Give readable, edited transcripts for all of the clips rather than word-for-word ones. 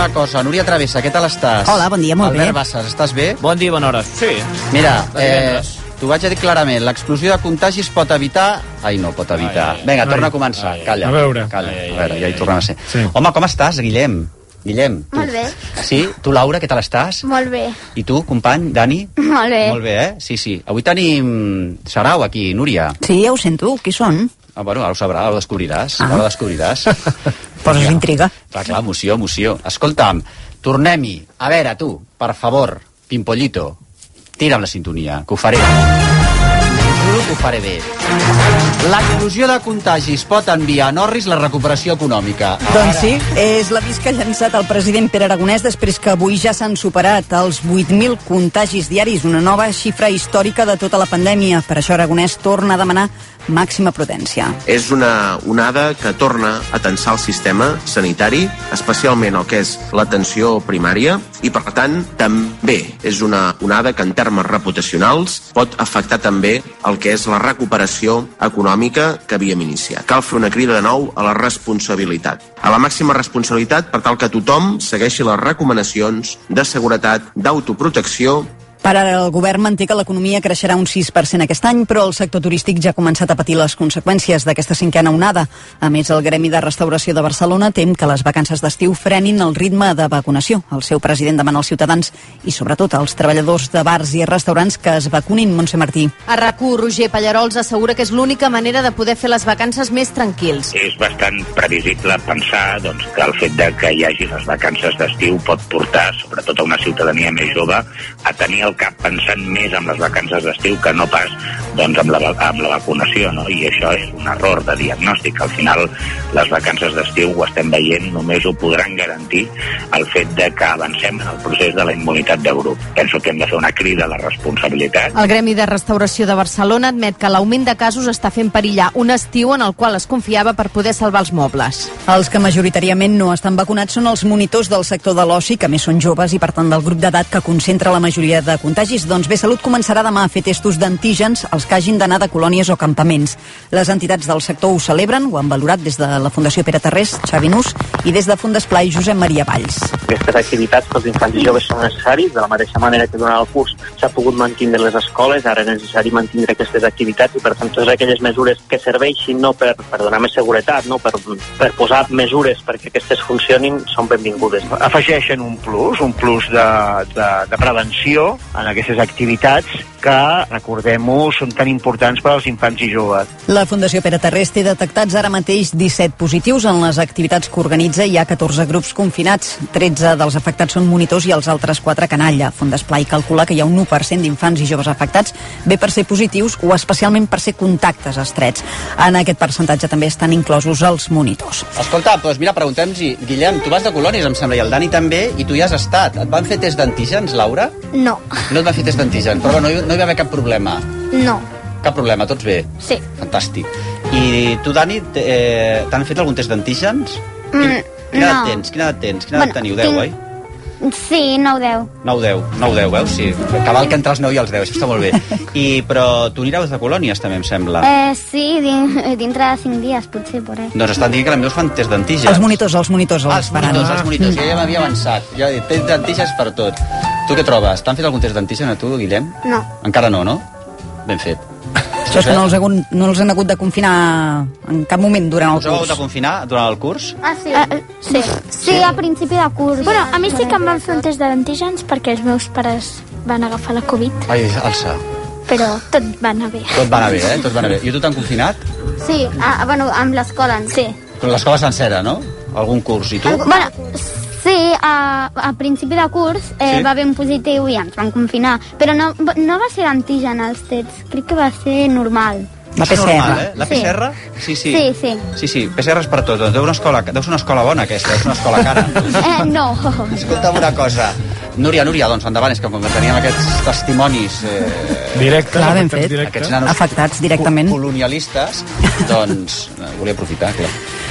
cosa. Núria Travessa, què tal estàs? Hola, bon dia, molt bé. Albert Bassas, estàs bé? Bon dia, bona hora. Sí. Mira, t'ho vaig a dir clarament, l'explosió de contagis pot evitar... Ai, no pot evitar. Vinga, torna a començar. Calla. A veure. Calla. A veure, ja hi tornem a ser. Sí. Home, com estàs, Guillem? Guillem. Molt bé. Sí? Tu, Laura, què tal estàs? Molt bé. I tu, company, Dani? Molt bé. Molt bé, Sí. Avui tenim Sarau aquí, Núria. Sí, ja ho sento. Qui són? Bueno, ara ho sabràs, ara ho descobriràs. Ara ho descobriràs. Poses intriga. Clar, emoció. Escolta'm, tornem-hi. A veure, tu, per favor, Pimpollito, tira'm la sintonia, que ho faré. Juro que ho faré bé. L'explosió de contagis pot enviar a Norris la recuperació econòmica. Doncs sí, és l'avís que ha llançat el president Pere Aragonès després que avui ja s'han superat els 8.000 contagis diaris, una nova xifra històrica de tota la pandèmia. Per això Aragonès torna a demanar màxima prudència. És una onada que torna a tensar el sistema sanitari, especialment el que és l'atenció primària, i per tant també és una onada que en termes reputacionals pot afectar també el que és la recuperació econòmica que havíem iniciat. Cal fer una crida de nou a la responsabilitat. A la màxima responsabilitat per tal que tothom segueixi les recomanacions de seguretat, d'autoprotecció. Per ara, el govern manté que l'economia creixerà un 6% aquest any, però el sector turístic ja ha començat a patir les conseqüències d'aquesta cinquena onada. A més, el Gremi de Restauració de Barcelona tem que les vacances d'estiu frenin el ritme de vacunació. El seu president demana als ciutadans i, sobretot, als treballadors de bars i restaurants que es vacunin. Montse Martí. A RAC1, Roger Pallarols assegura que és l'única manera de poder fer les vacances més tranquils. És bastant previsible pensar que el fet de que hi hagi les vacances d'estiu pot portar, sobretot a una ciutadania més jove, a tenir el cap pensant més en les vacances d'estiu que no pas amb la vacunació, no? I això és un error de diagnòstic. Al final, les vacances d'estiu ho estem veient, només ho podran garantir el fet de que avancem en el procés de la immunitat de grup. Penso que hem de fer una crida a la responsabilitat. El Gremi de Restauració de Barcelona admet que l'augment de casos està fent perillar un estiu en el qual es confiava per poder salvar els mobles. Els que majoritàriament no estan vacunats són els monitors del sector de l'oci, que més són joves i, per tant, del grup d'edat que concentra la majoria de contagis. Doncs bé, Salut començarà demà a fer testos d'antígens als que hagin d'anar de colònies o campaments. Les entitats del sector ho celebren, ho han valorat des de la Fundació Pere Tarrés, Xavi Nus, i des de Fundesplai, Josep Maria Valls. Aquestes activitats pels infants i joves són necessaris, de la mateixa manera que durant el curs s'ha pogut mantenir les escoles, ara és necessari mantenir aquestes activitats i, per tant, totes aquelles mesures que serveixin no per donar més seguretat, no per posar mesures perquè aquestes funcionin, són benvingudes. Afegeixen un plus de prevenció en aquestes activitats que, recordem-ho, són tan importants per als infants i joves. La Fundació Pere Tarrés té detectats ara mateix 17 positius en les activitats que organitza. Hi ha 14 grups confinats, 13 dels afectats són monitors i els altres 4 canalla. Fundesplai calcula que hi ha un 1% d'infants i joves afectats, bé per ser positius o especialment per ser contactes estrets. En aquest percentatge també estan inclosos els monitors. Escolta, doncs mira, preguntem-hi, Guillem, tu vas de colònies, em sembla, i el Dani també, i tu hi has estat. Et van fer test d'antígens, Laura? No. No et van fer test d'antígens, però no hi va haver cap problema. No. Cap problema, tots bé? Sí. Fantàstic. I tu, Dani, t'han fet algun test d'antígens? Quina edat tens? Quina edat teniu? 10, oi? Sí, 9-10. 9-10, veus? Sí. Cabal que entre els 9 i els 10, això està molt bé. Però tu aniràs de colònies, també, em sembla. Sí, dintre de 5 dies, potser, por ahí. Doncs estan dient que els meus fan test d'antígens. Els monitors els monitors, ja m'havia avançat. Ja he dit, test d'antígens per tot. Tu què trobes? T'han fet algun test d'antígen a tu, Guillem? No. Encara no, no? Ben fet. Això és que no els han hagut de confinar en cap moment durant el curs. Us heu hagut de confinar durant el curs? Ah, sí. Sí, a principi de curs. Bueno, a mi sí que em van fer un test d'antígens perquè els meus pares van agafar la Covid. Ai, alça. Però tot va anar bé. Tot va anar bé, Tot va anar bé. I tu t'han confinat? Sí, amb l'escola. Sí. Però l'escola sencera, no? Algun curs. I tu? Bueno, sí, a principi de curs va haver un positiu i ens van confinar. Però no va ser d'antigen els tests, crec que va ser normal. La PCR. Normal, La PCR? Sí. Sí, PCR és per tot. Deu ser una escola bona, aquesta. Deu ser una escola cara. No. Escolta'm una cosa. Núria, doncs endavant, és que com que teníem aquests testimonis directes, ben fet, aquests nanos afectats directament colonialistes, doncs volia aprofitar, clar.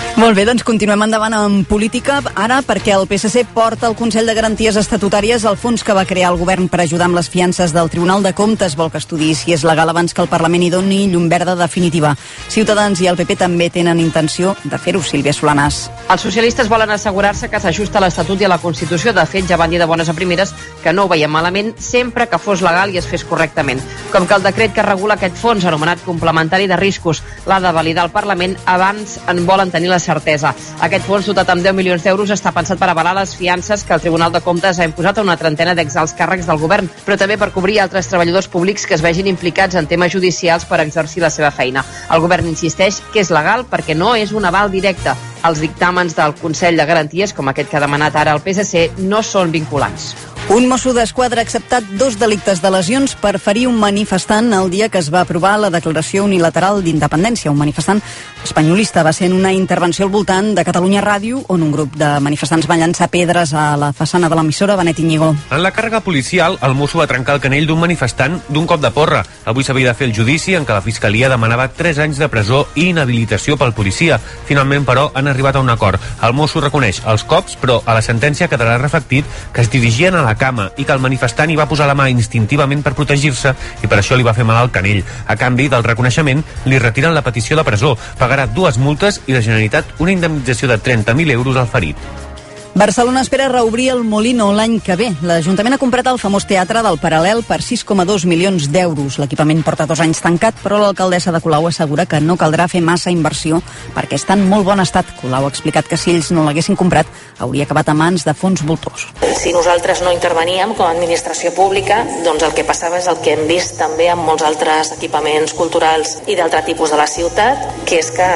Molt bé, doncs continuem endavant en política, ara perquè el PSC porta al Consell de Garanties Estatutàries el fons que va crear el govern per ajudar amb les fiances del Tribunal de Comptes. Vol que estudiï si és legal abans que el Parlament hi doni llum verda definitiva. Ciutadans i el PP també tenen intenció de fer-ho. Sílvia Solanàs. Els socialistes volen assegurar-se que s'ajusta a l'Estatut i a la Constitució. De fet, ja van dir de bones a primeres que no ho veiem malament sempre que fos legal i es fes correctament. Com que el decret que regula aquest fons, anomenat complementari de riscos, l'ha de validar el Parlament, abans en volen tenir la certesa. Aquest fons, dotat amb 10 milions d'euros, està pensat per avalar les fiances que el Tribunal de Comptes ha imposat a una trentena d'exalts càrrecs del govern, però també per cobrir altres treballadors públics que es vegin implicats en temes judicials per exercir la seva feina. El govern insisteix que és legal perquè no és un aval directe. Els dictàmens del Consell de Garanties, com aquest que ha demanat ara el PSC, no són vinculants. Un mosso d'esquadra ha acceptat 2 delictes de lesions per ferir un manifestant el dia que es va aprovar la declaració unilateral d'independència. Un manifestant espanyolista va ser en una intervenció al voltant de Catalunya Ràdio, on un grup de manifestants van llançar pedres a la façana de l'emissora. Benet Iñigo. En la càrrega policial, el mosso va trencar el canell d'un manifestant d'un cop de porra. Avui s'havia de fer el judici en què la Fiscalia demanava 3 anys de presó i inhabilitació pel policia. Finalment, però, han arribat a un acord. El mosso reconeix els cops, però a la sentència quedarà reflectit que es dirigien a la cama i que el manifestant hi va posar la mà instintivament per protegir-se i per això li va fer mal al canell. A canvi del reconeixement, li retiren la petició de presó, pagarà 2 multes i la Generalitat una indemnització de 30.000 euros al ferit. Barcelona espera reobrir el Molino l'any que ve. L'Ajuntament ha comprat el famós teatre del Paral·lel per 6,2 milions d'euros. L'equipament porta 2 anys tancat, però l'alcaldessa de Colau assegura que no caldrà fer massa inversió perquè està en molt bon estat. Colau ha explicat que si ells no l'haguessin comprat hauria acabat a mans de fons voltors. Si nosaltres no interveníem com a administració pública, doncs el que passava és el que hem vist també amb molts altres equipaments culturals i d'altre tipus de la ciutat, que és que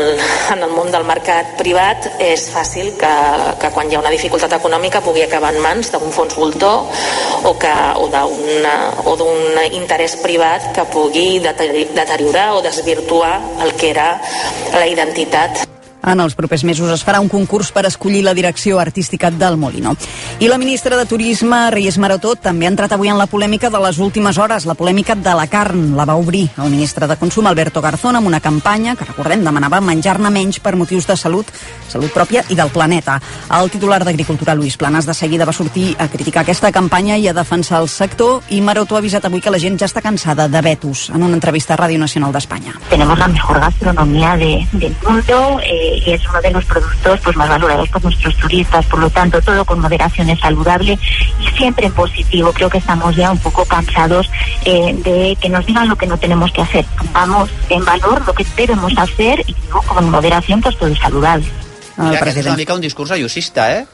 en el món del mercat privat és fàcil que quan hi ha una dificultat econòmica pugui acabar en mans d'un fons voltor o d'un interès privat que pugui deteriorar o desvirtuar el que era la identitat. En els propers mesos es farà un concurs per escollir la direcció artística del Molino. I la ministra de Turisme, Reyes Maroto, també ha entrat avui en la polèmica de les últimes hores, la polèmica de la carn. La va obrir el ministre de Consum, Alberto Garzón, amb una campanya que, recordem, demanava menjar-ne menys per motius de salut pròpia i del planeta. El titular d'Agricultura, Luis Planas, de seguida va sortir a criticar aquesta campanya i a defensar el sector, i Maroto ha avisat avui que la gent ja està cansada de vetos en una entrevista a Ràdio Nacional d'Espanya. Tenemos la mejor gastronomía del mundo, y es uno de los productos más valorados por nuestros turistas, por lo tanto todo con moderación es saludable y siempre en positivo. Creo que estamos ya un poco cansados de que nos digan lo que no tenemos que hacer. Pongamos en valor lo que debemos hacer y digo, con moderación pues todo es saludable. Aquest és una mica un discurs ayusista, ¿eh?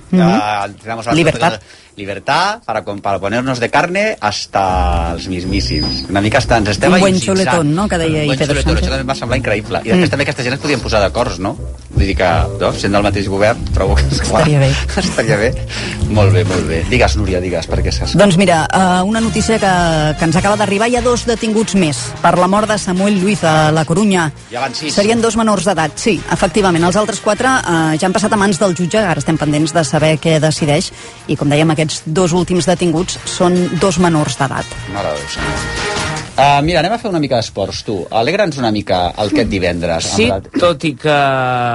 Libertad para ponernos de carne hasta els mismíssims. Una mica ens estem un buen xuletón, no?, que deia un Pedro Sánchez. Això també em va semblar increïble. I després també aquesta gent es podien posar d'acords, no? Vull dir que, sent del mateix govern, trobo que estaria bé. Molt bé. Digues, Núria, perquè saps. Doncs mira, una notícia que ens acaba d'arribar. Hi ha 2 detinguts més per la mort de Samuel Lluís a La Corunya. Ja van 6. Serien 2 menors d'edat, sí, efectivament. Els altres 4 ja han passat a mans del jutge. Ara estem pendents de saber què decideix. I com dèiem, aquests 2 últims detinguts són 2 menors d'edat. Mare de Déu, senyor. Mira, anem a fer una mica d'esports, tu. Alegra'ns una mica aquest divendres. Sí, tot i que...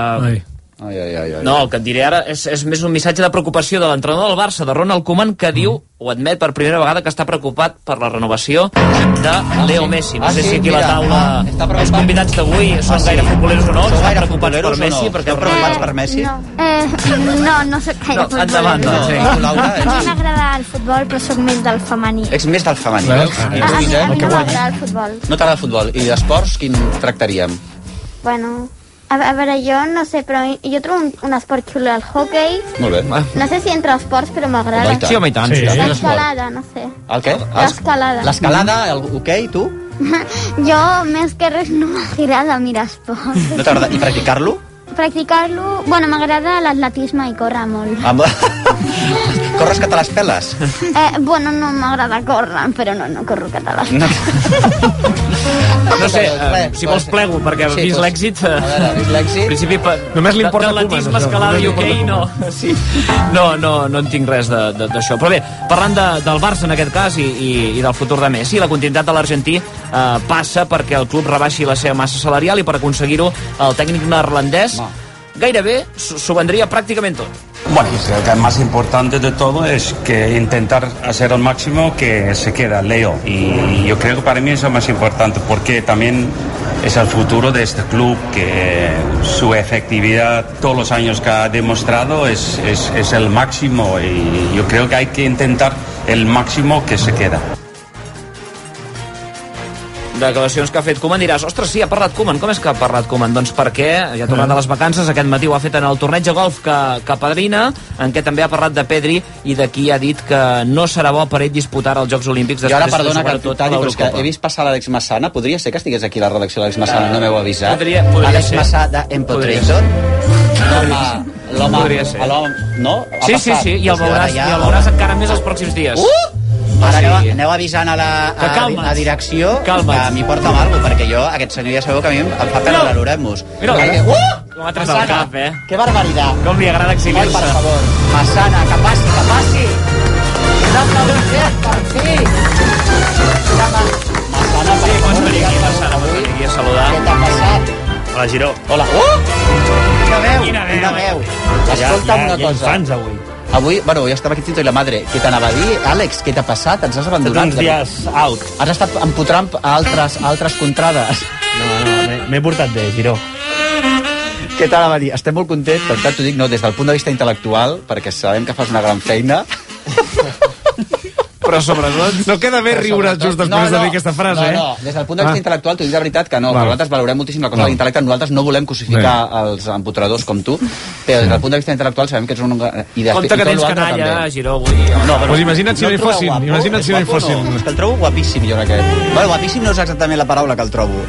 No, el que et diré ara és més un missatge de preocupació de l'entrenador del Barça, de Ronald Koeman, que diu, o admet per primera vegada, que està preocupat per la renovació de Leo Messi. No sé si aquí a la taula els convidats d'avui són gaire futboleros o no, estan preocupats per Messi. Esteu preocupats per Messi? No soc gaire futbolero. Endavant, Laura, a mi m'agrada el futbol, però soc més del femení. Ets més del femení. A mi no m'agrada el futbol. No t'agrada el futbol. I d'esports, quin tractaríem? Bueno... A veure, jo no sé, però jo trobo un esport xulo, el hockey. Molt bé. No sé si entre esports, però m'agrada. Sí, home, i tant. L'escalada, no sé. El què? L'escalada. L'escalada, el hoquei, tu? Jo, més que res, no m'agrada mirar esport. No t'agrada? I practicar-lo? Practicar-lo... Bueno, m'agrada l'atletisme i córrer molt. Corres que te les peles? Bueno, no m'agrada córrer, però no corro que te les peles. No sé, si vols plego, perquè vist l'èxit... En principi, només li importa l'atletisme, escalada i hoquei, no en tinc res d'això. Però bé, parlant del Barça en aquest cas i del futur de Messi, la continuïtat de l'argentí passa perquè el club rebaixi la seva massa salarial i per aconseguir-ho el tècnic neerlandès gairebé s'ho vendria pràcticament tot. Bueno, lo más importante de todo es que intentar hacer al máximo que se queda Leo, y yo creo que para mí es lo más importante porque también es el futuro de este club, que su efectividad todos los años que ha demostrado es el máximo, y yo creo que hay que intentar el máximo que se queda. Declaracions que ha fet Koeman. Diràs, ostres, sí, ha parlat Koeman. Com és que ha parlat Koeman? Doncs perquè ja ha tornat a les vacances, aquest matí ho ha fet en el torneig de golf que padrina, en què també ha parlat de Pedri, i d'aquí ha dit que no serà bo per ell disputar els Jocs Olímpics després. Jo ara, perdona que tot ha dit, però és que he vist passar l'Àlex Massana. Podria ser que estigués aquí a la redacció l'Àlex Massana, no m'heu avisat? Àlex Massana d'Empotrator. L'home, no? Sí, i el veuràs encara més els pròxims dies. Ara aneu avisant a direcció que m'hi porta amb alguna cosa, perquè jo, aquest senyor ja sabeu que a mi em fa perdre l'Oremus. Com ha tret el cap, Que barbaritat. Com li agrada exhibir-se. Per favor, Massana, que passi. Per fi. Massana, sí, pots venir aquí, Massana, pots venir aquí a saludar. Què t'ha passat? Hola, Giró. Hola. Quina veu. Escolta'm una cosa. Hi ha infants avui. Avui, bueno, ja estava aquí Tito i la madre. Què t'anava a dir? Àlex, què t'ha passat? Ens has abandonat? Uns dies out. Has estat empotrant a altres contrades? No, m'he portat bé, Giró. Què t'anava a dir? Estem molt contents, per tant t'ho dic, no, des del punt de vista intel·lectual, perquè sabem que fas una gran feina. Però sobretot... No queda bé riure just després de dir aquesta frase, No, des del punt de vista intel·lectual t'ho dic de veritat que no, que nosaltres valorem moltíssim la cosa de l'intel·lecte, nosaltres no volem cosificar els empotradors com tu, però des del punt de vista intel·lectual sabem que ets un... Compte que tens canalla, Giró, avui... Pues imagina't si no hi fossin. És que el trobo guapíssim, jo, aquest. Bueno, guapíssim no és exactament la paraula que el trobo.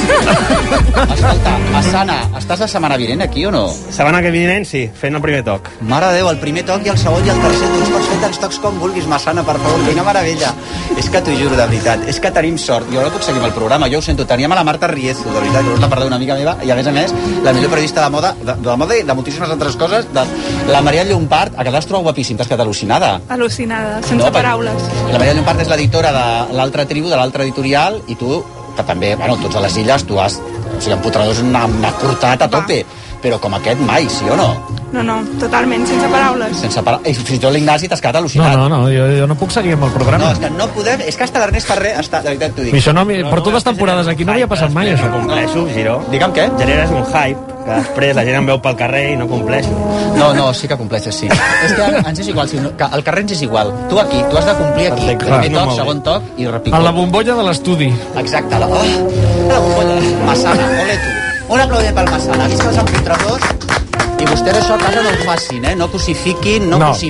Escolta, Massana, estàs la setmana vinent aquí o no? Setmana que vinent, sí, fent el primer toc. Mare de Déu, el primer toc i el segon i el tercer, tu ens pots fer tants tocs com vulguis, Massana, per favor, quina meravella. És que t'ho juro, de veritat, és que tenim sort. Jo no puc seguir amb el programa, jo ho sento, teníem a la Marta Riezo, de veritat, que us la parla d'una amiga meva, i a més, la millor periodista de moda i de moltíssimes altres coses, de la Maria Llompart, a que l'has trobat guapíssim, t'has quedat al·lucinada. Al·lucinada, sense paraules. La Maria Llompart és l'editora de l'altra tribu, de l'altra editorial, i tu, que també, bueno, tots a les illes, tu has... O sigui, empotradors n'ha portat a tope, però com aquest mai, sí o no? No, totalment, sense paraules. I fins i tot l'Ignasi t'has quedat al·lucinat. No, jo no puc seguir amb el programa. No, és que no podem... És que hasta l'Ernest Ferrer està... De veritat t'ho dic. I això no, per totes les temporades aquí no havia passat mai, això. No compleixo, Giró. Digue'm què? Generes un hype, que després la gent em veu pel carrer i no compleixo. No, sí que compleixes, sí. És que ens és igual, que el carrer ens és igual. Tu aquí, tu has de complir aquí. Primer toc, segon toc i repicó. A la bombolla de l'estudi. Exacte, la bombolla. Massana, ole tu. Un aplaudiment pel Massana. Visca els empotradors. I vostès això a casa no ho facin, no cosifiquin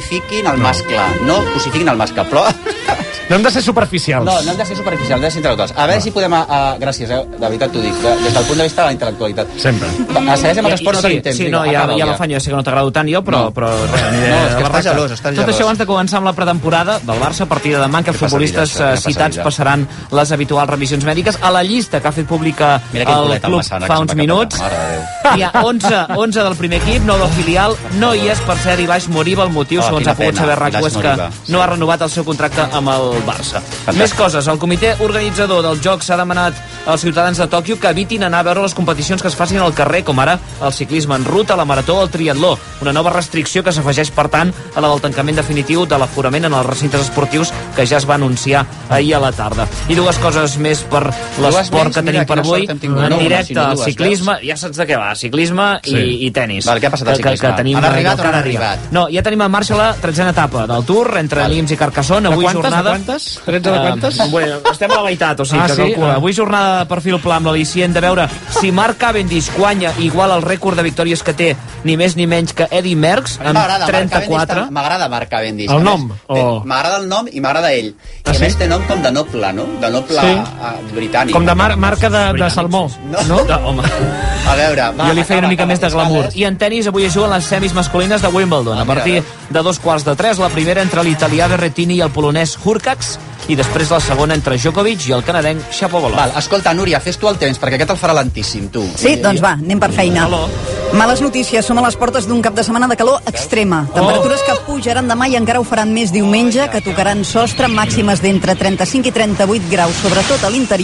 el mascle. No cosifiquin el mascle, però... No hem de ser superficials. No hem de ser superficials, hem de ser intel·lectuals. A veure si podem... Gràcies, de veritat t'ho dic, des del punt de vista de la intel·lectualitat. Sempre. Segueix amb el esport, no tenim temps. Sí, no, ja l'afany, ja sé que no t'agrada tant jo, però... No, és que estàs gelós, Tot això abans de començar amb la pretemporada del Barça, a partir de demà, que els futbolistes citats passaran les habituals revisions mèdiques. A la llista que ha fet pública el club fa uns minuts, hi ha 11 del primer equip, 9 del filial, no hi és, per cert, Ilaix Moriba. El motiu, segons ha pogut saber RAC1, és que no ha renovat el seu contracte amb el Barça. Més coses. El comitè organitzador dels Jocs ha demanat als ciutadans de Tòquio que evitin anar a veure les competicions que es facin al carrer, com ara el ciclisme en ruta, la marató o el triatló. Una nova restricció que s'afegeix, per tant, a la del tancament definitiu de l'aforament en els recintes esportius que ja es va anunciar ahir a la tarda. I dues coses més per l'esport que tenim per avui. En directe, el ciclisme, ja saps de què va, ciclisme i tenis. Què ha passat al clisme? Han arribat o no han arribat? No, ja tenim en marxa la 13a etapa del Tour, entre Nimes i Carcassona. Avui jornada... 13 de quantes? Bueno, estem a la meitat, o sigui que calcula. Avui jornada de perfil pla amb l'al·licient de veure si Marc Cavendish guanya igual el rècord de victòries que té ni més ni menys que Eddy Merckx amb 34. M'agrada Marc Cavendish. El nom? M'agrada el nom i m'agrada ell. I a més té nom com de noble, no? De noble britànic. Com de marca de salmó, no? Home. A veure, jo li feia una mica més de glamour. I en tenis avui es juguen les semis masculines de Wimbledon. A partir de 2:15, la primera entre l'italià Berrettini i el polonès Hurkacz, i després la segona entre Djokovic i el canadenc Shapovalov. Escolta, Núria, fes tu el temps, perquè aquest el farà lentíssim, tu. Sí, doncs va, anem per feina. Males notícies, som a les portes d'un cap de setmana de calor extrema. Temperatures que pujaran demà i encara ho faran més diumenge, que tocaran sostre, màximes d'entre 35 i 38 graus, sobretot a l'interior,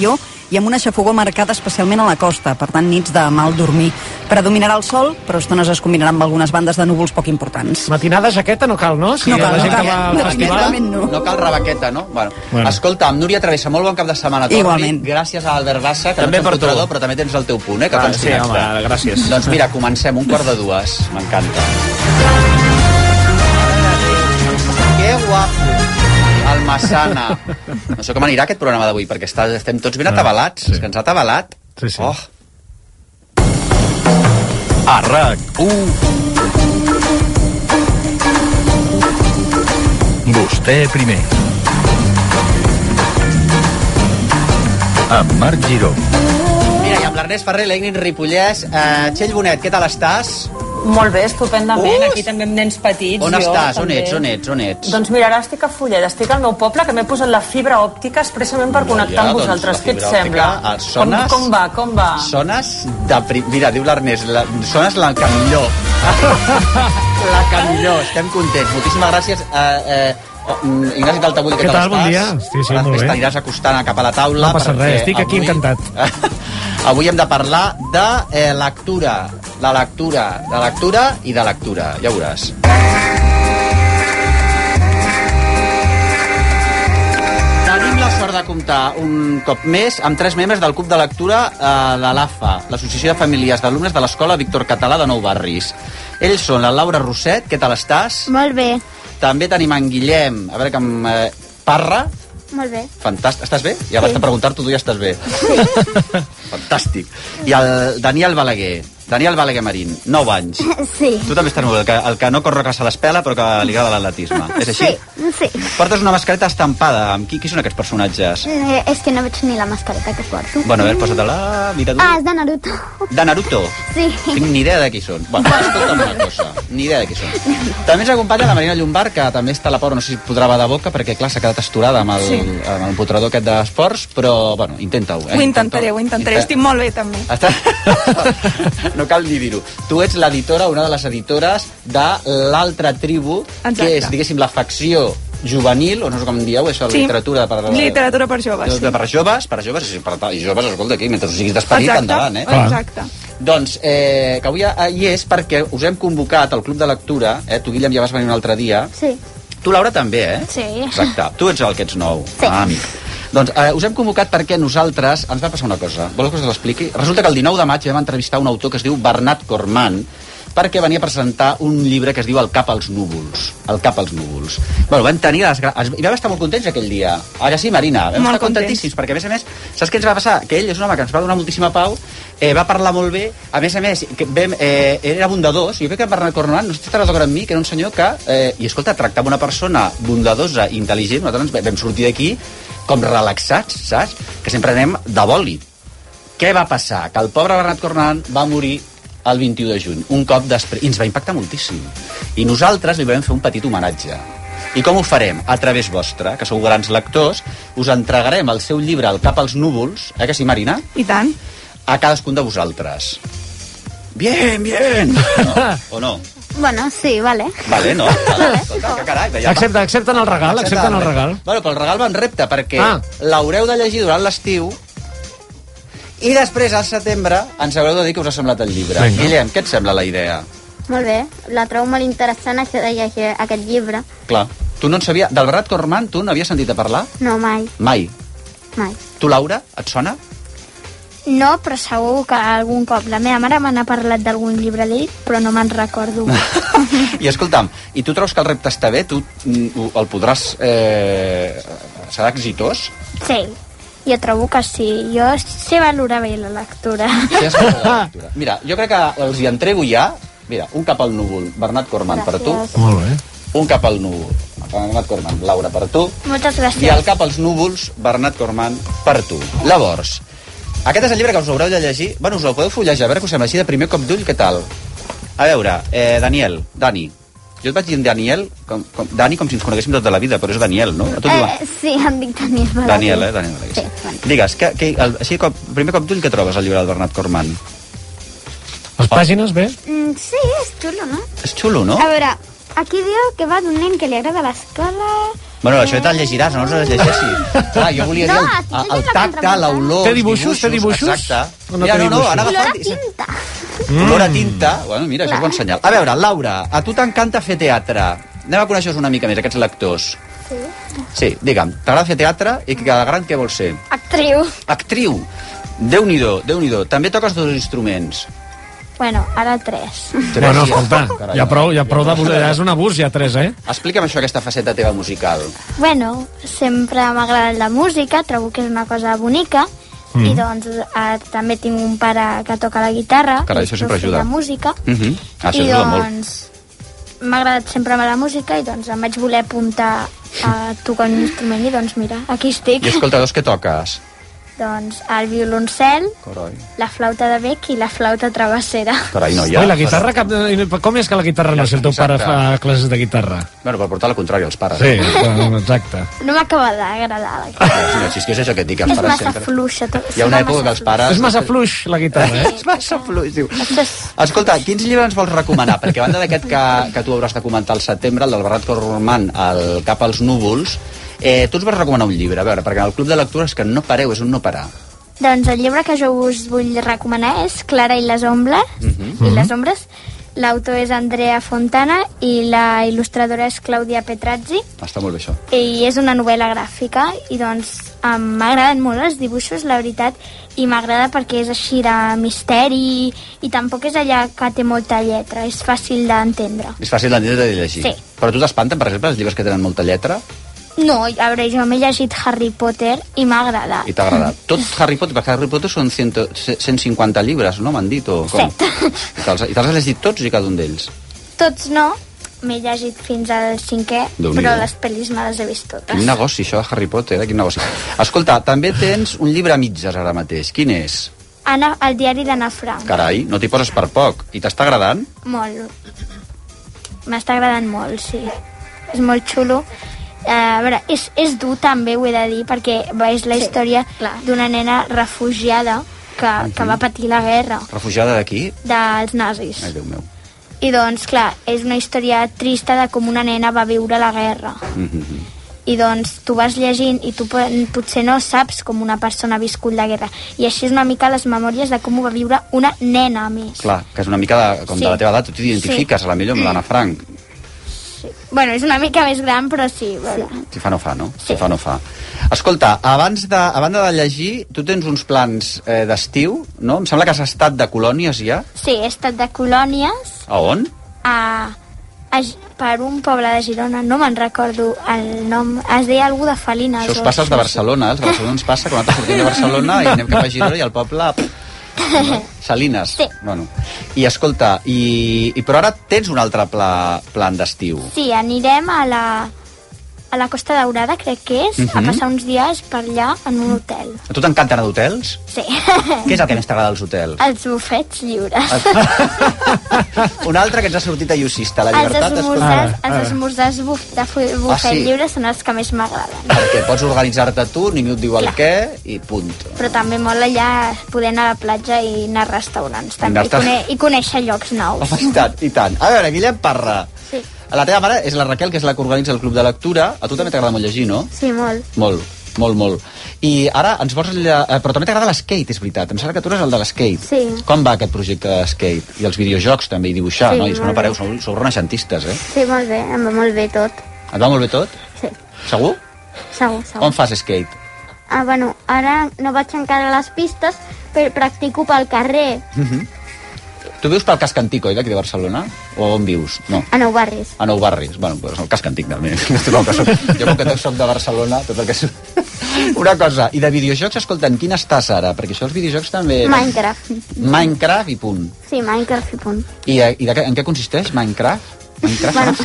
i amb una xafogor marcada especialment a la costa, per tant nits de mal dormir. Predominarà el sol, però estones es combinaran amb algunes bandes de núvols poc importants. Matinada jaqueta no cal, no? Si no cal, la gent que va al festival... No cal rebaqueta, no? Bueno. Escolta'm, Núria Travessa, molt bon cap de setmana. Igualment. Gràcies a Albert Bassa, que també no ets el però també tens el teu punt, que sí, home, gràcies. Doncs mira, comencem, 1:45. M'encanta. Que guapo. El Massana. No sé com anirà aquest programa d'avui, perquè estem tots ben atabalats. És que ens ha atabalat. Sí. Oh. A RAC1. Vostè primer. Amb Marc Giró. Mira, i amb l'Ernest Ferrer, l'Ingrid Ripollès. Txell Bonet, què tal estàs? Molt bé, estupendament. Aquí també amb nens petits. On estàs? On ets? Doncs mira, ara estic a Fulleda, estic al meu poble, que m'he posat la fibra òptica expressament per connectar amb vosaltres. Què et sembla? Com va? Sones de... Mira, diu l'Ernest, sones la que millor. La que millor, estem contents. Moltíssimes gràcies. Ignasi Taltabull, què tal estàs? Bon dia. Sí, molt bé. T'aniràs acostant cap a la taula. No passa res, estic aquí encantat. Avui hem de parlar de lectura. De lectura i de lectura. Ja veuràs. Tenim la sort de comptar un cop més amb 3 membres del Club de Lectura de l'AFA, l'Associació de Famílies d'Alumnes de l'Escola Víctor Català de Nou Barris. Ells són la Laura Rosset, què tal estàs? Molt bé. També tenim en Guillem, a veure que amb Parra. Molt bé. Fantàstic. Estàs bé? Ja basta preguntar-t'ho, tu ja estàs bé. Sí. Fantàstic. I el Daniel Balaguer. Daniel Balaguer Marín, 9 anys. Sí. Tu també estàs molt bé, el que no corre que se l'espela però que li agrada l'atletisme. És així? Sí. Portes una mascareta estampada. Qui són aquests personatges? És que no veig ni la mascareta que porto. Bueno, a veure, posa-te-la, mira tu. És de Naruto. De Naruto? Sí. Tinc ni idea de qui són. Bueno, escolta'm una cosa, ni idea de qui són. També ens acompanya la Marina Llombard, que també està a la pobra, no sé si podrà de boca, perquè clar, s'ha quedat esturada amb el potrador aquest d'esports, però, bueno, intenta-ho. Ho intentaré. Estic molt bé, també. No cal ni dir-ho. Tu ets l'editora, una de les editores de l'Altra Tribu, que és, diguéssim, la facció juvenil, o no sé com dieu, això, literatura per... Literatura per joves, sí. Per joves, i joves, escolta, aquí, mentre siguis d'esperit, endavant, eh? Exacte. Doncs, que avui hi és perquè us hem convocat al Club de Lectura, tu, Guillem, ja vas venir un altre dia. Sí. Tu, Laura, també, eh? Sí. Exacte. Tu ets el que ets nou. Sí. Amic. Doncs us hem convocat perquè nosaltres... Ens va passar una cosa. Voleu que us l'expliqui? Resulta que el 19 de maig vam entrevistar un autor que es diu Bernat Corman, perquè venia a presentar un llibre que es diu El cap als núvols. El cap als núvols. Bueno, vam tenir i vam estar molt contents aquell dia. Ara sí, Marina, vam estar contentíssims, perquè a més, saps què ens va passar? Que ell és un home que ens va donar moltíssima pau, va parlar molt bé, a més, era bondadós. Jo crec que Bernat Corman, no estic d'acord amb mi, que era un senyor que, i escolta, tractava una persona bondadosa i intel·ligent. Nosaltres vam sortir d'aquí com relaxats, saps? Que sempre anem de bòlit. Què va passar? Que el pobre Bernat Corman va morir el 21 de juny, un cop després. I ens va impactar moltíssim. I nosaltres li vam fer un petit homenatge. I com ho farem? A través vostra, que sou grans lectors, us entregarem el seu llibre El cap als núvols, que sí, Marina? I tant. A cadascun de vosaltres. Bien! No? O no? Bueno, sí, vale. Vale, no? Vale. Que carai, accepten el regal, Bueno, però el regal va en repte, perquè l'haureu de llegir durant l'estiu i després, al setembre, ens haureu de dir que us ha semblat el llibre. Guillem, què et sembla la idea? Molt bé, la trobo molt interessant, això de llegir aquest llibre. Clar. Tu no en sabies... Del Bernat Corman, tu n'havies sentit a parlar? No, mai. Mai? Mai. Tu, Laura, et sona? No, però segur que algun cop. La meva mare me n'ha parlat d'algun llibre d'ell, però no me'n recordo. I escolta'm, i tu treus que el repte està bé? Tu el podràs... serà exitós? Sí, jo trobo que sí. Jo sé valorar bé la lectura. Mira, jo crec que els hi entrego ja... Mira, Un cap al núvol, Bernat Corman, per tu. Molt bé. Un cap al núvol, Bernat Corman, Laura, per tu. Moltes gràcies. I El cap als núvols, Bernat Corman, per tu. Llavors, aquest és el llibre que us haureu de llegir. Bueno, us el podeu fullejar, a veure que us sembla així de primer cop d'ull, què tal? A veure, Dani. Jo et vaig dir Daniel, Dani com si ens coneguéssim tota la vida, però és Daniel, no? Sí, em dic Daniel Balaguer. Daniel, Daniel Balaguer. Sí, bueno. Digues, així primer cop d'ull, què trobes al llibre del Bernat Corman? Les pàgines, bé? Sí, és xulo, no? És xulo, no? A veure, aquí diu que va d'un nen que li agrada l'escola, Bueno, això te'l llegiràs, no les llegeixis. Clar, jo volia dir el tacte, l'olor, Té dibuixos? Exacte. Mira, no, anava Color a tinta. Color a tinta. Bueno, mira, això és bon senyal. A veure, Laura, a tu t'encanta fer teatre. Anem a conèixer una mica més, aquests lectors. Sí, digue'm, t'agrada fer teatre i que de gran què vols ser? Actriu. Actriu. Déu-n'hi-do, Déu-n'hi-do. També toques dos instruments. Bueno, ara 3. Bueno, escolta, ja prou d'abús, ja és un abús, ja 3, eh? Explica'm això, aquesta faceta teva musical. Bueno, sempre m'ha agradat la música, trobo que és una cosa bonica, i doncs també tinc un pare que toca la guitarra, Carai, això sempre ajuda. La música, Això i ajuda molt. doncs m'ha agradat sempre la música i doncs em vaig voler apuntar a tocar un instrument i doncs mira, aquí estic. I escolta, dos, què toques? Doncs el violoncel, Carai. la flauta de bec i la flauta travessera. Carai, noia. Oi, la guitarra, com és que la guitarra no, si el teu pare fa classes de guitarra? Bueno, per portar la contrària als pares. Sí, exacte. No m'acaba d'agradar la guitarra. No, si és que és això que et dic, els És pares massa sempre... fluixa. Hi ha una època que els pares... És massa fluix, la guitarra, eh? És massa fluix, diu. Escolta, quins llibres ens vols recomanar? Perquè a banda d'aquest que tu hauràs de comentar al setembre, el del Bernat Corromant, el Cap als núvols, tu ens vas recomanar un llibre, a veure, perquè en el club de lectura és que no pareu, és un no parar. Doncs el llibre que jo us vull recomanar és Clara i les ombres, i les ombres. L'autor és Andrea Fontana i la il·lustradora és Clàudia Petrazzi. Està molt bé, això. I és una novel·la gràfica i doncs m'agraden molt els dibuixos, la veritat, i m'agrada perquè és així de misteri i tampoc és allà que té molta lletra, és fàcil d'entendre. És fàcil d'entendre i de llegir. Sí. Però tu t'espanten, per exemple, els llibres que tenen molta lletra? No, a veure, jo m'he llegit Harry Potter i m'ha agradat. I t'ha agradat. Tot Harry Potter, perquè Harry Potter són 150 llibres, no? M'han dit, o com? 7. I te'ls has llegit tots i cada un d'ells? Tots no, m'he llegit fins al 5è, però les pel·lis me les he vist totes. Quin negoci, això de Harry Potter, quin negoci. Escolta, també tens un llibre a mitges ara mateix. Quin és? Anna, el diari d'Anna Frank. Carai, no t'hi poses per poc. I t'està agradant? Molt. M'està agradant molt, sí. És molt xulo. A veure, és dur també, ho he de dir, perquè és la història d'una nena refugiada que va patir la guerra. Refugiada d'aquí? Dels nazis. Ai, Déu meu. I doncs, clar, és una història trista de com una nena va viure la guerra. I doncs tu vas llegint i tu potser no saps com una persona ha viscut la guerra. I així és una mica les memòries de com ho va viure una nena més. Clar, que és una mica com de la teva edat, tu t'identifiques a la millor amb l'Anna Frank. Bueno, és una mica més gran, però sí. Si fa no fa, no? Si fa no fa. Escolta, a banda de llegir, tu tens uns plans d'estiu, no? Em sembla que has estat de colònies ja. Sí, he estat de colònies. A on? Per un poble de Girona, no me'n recordo el nom, es deia algú de Falines. Això us passa als de Barcelona, els de Barcelona ens passa quan nosaltres sortim de Barcelona i anem cap a Girona i el poble... Salines. Sí. Bueno. I escolta, però ara tens un altre plan d'estiu. Sí, anirem a la Costa Daurada, crec que és, a passar uns dies per allà en un hotel. A tu t'encanten els hotels? Sí. Què és el que més t'agrada dels hotels? Els bufets lliures. Un altre que ens ha sortit a Iusista, la llibertat... Els esmorzars de bufet lliure són els que més m'agraden. Perquè pots organitzar-te tu, ningú et diu el què i punt. Però també mola allà poder anar a la platja i anar a restaurants també, i conèixer llocs nous. I tant. A veure, Guillem Parra. Sí. La teva mare és la Raquel, que és la que organitza el Club de Lectura. A tu també t'agrada molt llegir, no? Sí, molt. Molt. I ara ens vols... Però també t'agrada l'skate, és veritat. Em sembla que tu eres el de l'skate. Sí. Com va aquest projecte de skate? I els videojocs també, i dibuixar, sí, no? I és que no pareu, sou renaixentistes, eh? Sí, molt bé, em va molt bé tot. Et va molt bé tot? Sí. Segur? Segur. On fas skate? Bueno, ara no vaig encara a les pistes, però practico pel carrer. Tu vius pel casc antic, oi, d'aquí de Barcelona? O on vius? No. A Nou Barris. A Nou Barris. Bueno, pues el casc antic també. Jo com que soc de Barcelona, tot el que és... Una cosa, i de videojocs, escolta, en quin estàs ara? Perquè això els videojocs també... Minecraft i punt. Sí, Minecraft i punt. I en què consisteix Minecraft? Minecraft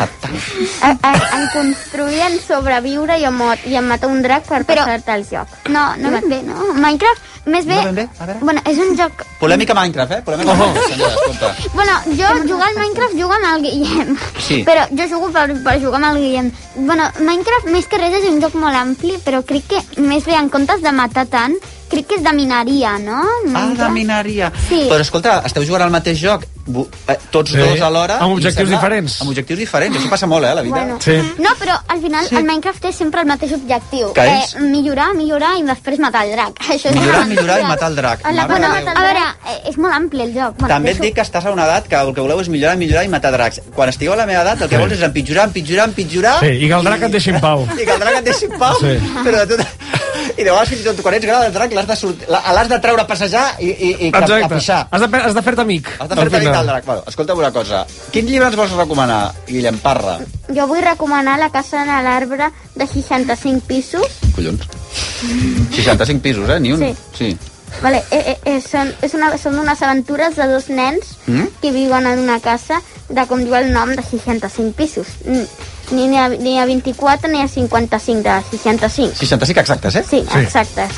en construir, en sobreviure i en matar un drac per passar-te el joc. No ben bé, no? Minecraft, més bé... No ben bé? A veure. Bueno, és un joc... Polèmica Minecraft, eh? Polèmica Minecraft, senyora, escolta. Bueno, jo jugar al Minecraft jugo amb el Guillem. Sí. Però jo jugo per jugar amb el Guillem. Bueno, Minecraft, més que res, és un joc molt ampli, però crec que més bé, en comptes de matar tant, crec que és de mineria, no? De mineria. Sí. Però escolta, esteu jugant al mateix joc, tots dos alhora... Amb objectius diferents. Amb objectius diferents, això passa molt, la vida. Bueno. No, però al final el Minecraft té sempre el mateix objectiu. Que és? Millorar i després matar el drac. Això és millorar i matar el drac. A veure, és molt ampli el joc. També et dic que estàs a una edat que el que voleu és millorar i matar dracs. Quan estigueu a la meva edat, el que vols és empitjorar. Sí, i que el drac et deixi en pau. I que el drac et deixi en pau, però de tot... I de vegades fins i tot quan ets gran el drac l'has de treure a passejar i a pixar. Has de fer-te amic. Has de fer-te amic del drac. Bueno, escolta'm una cosa. Quin llibre ens vols recomanar, Guillem Parra? Jo vull recomanar La casa en l'arbre de 65 pisos. Collons. 65 pisos, ni un? Sí. Vale, són unes aventures de dos nens que viuen en una casa de, com diu el nom, de 65 pisos. Ni a 24 ni a 55, de 65. 65 exactes, Sí, exactes.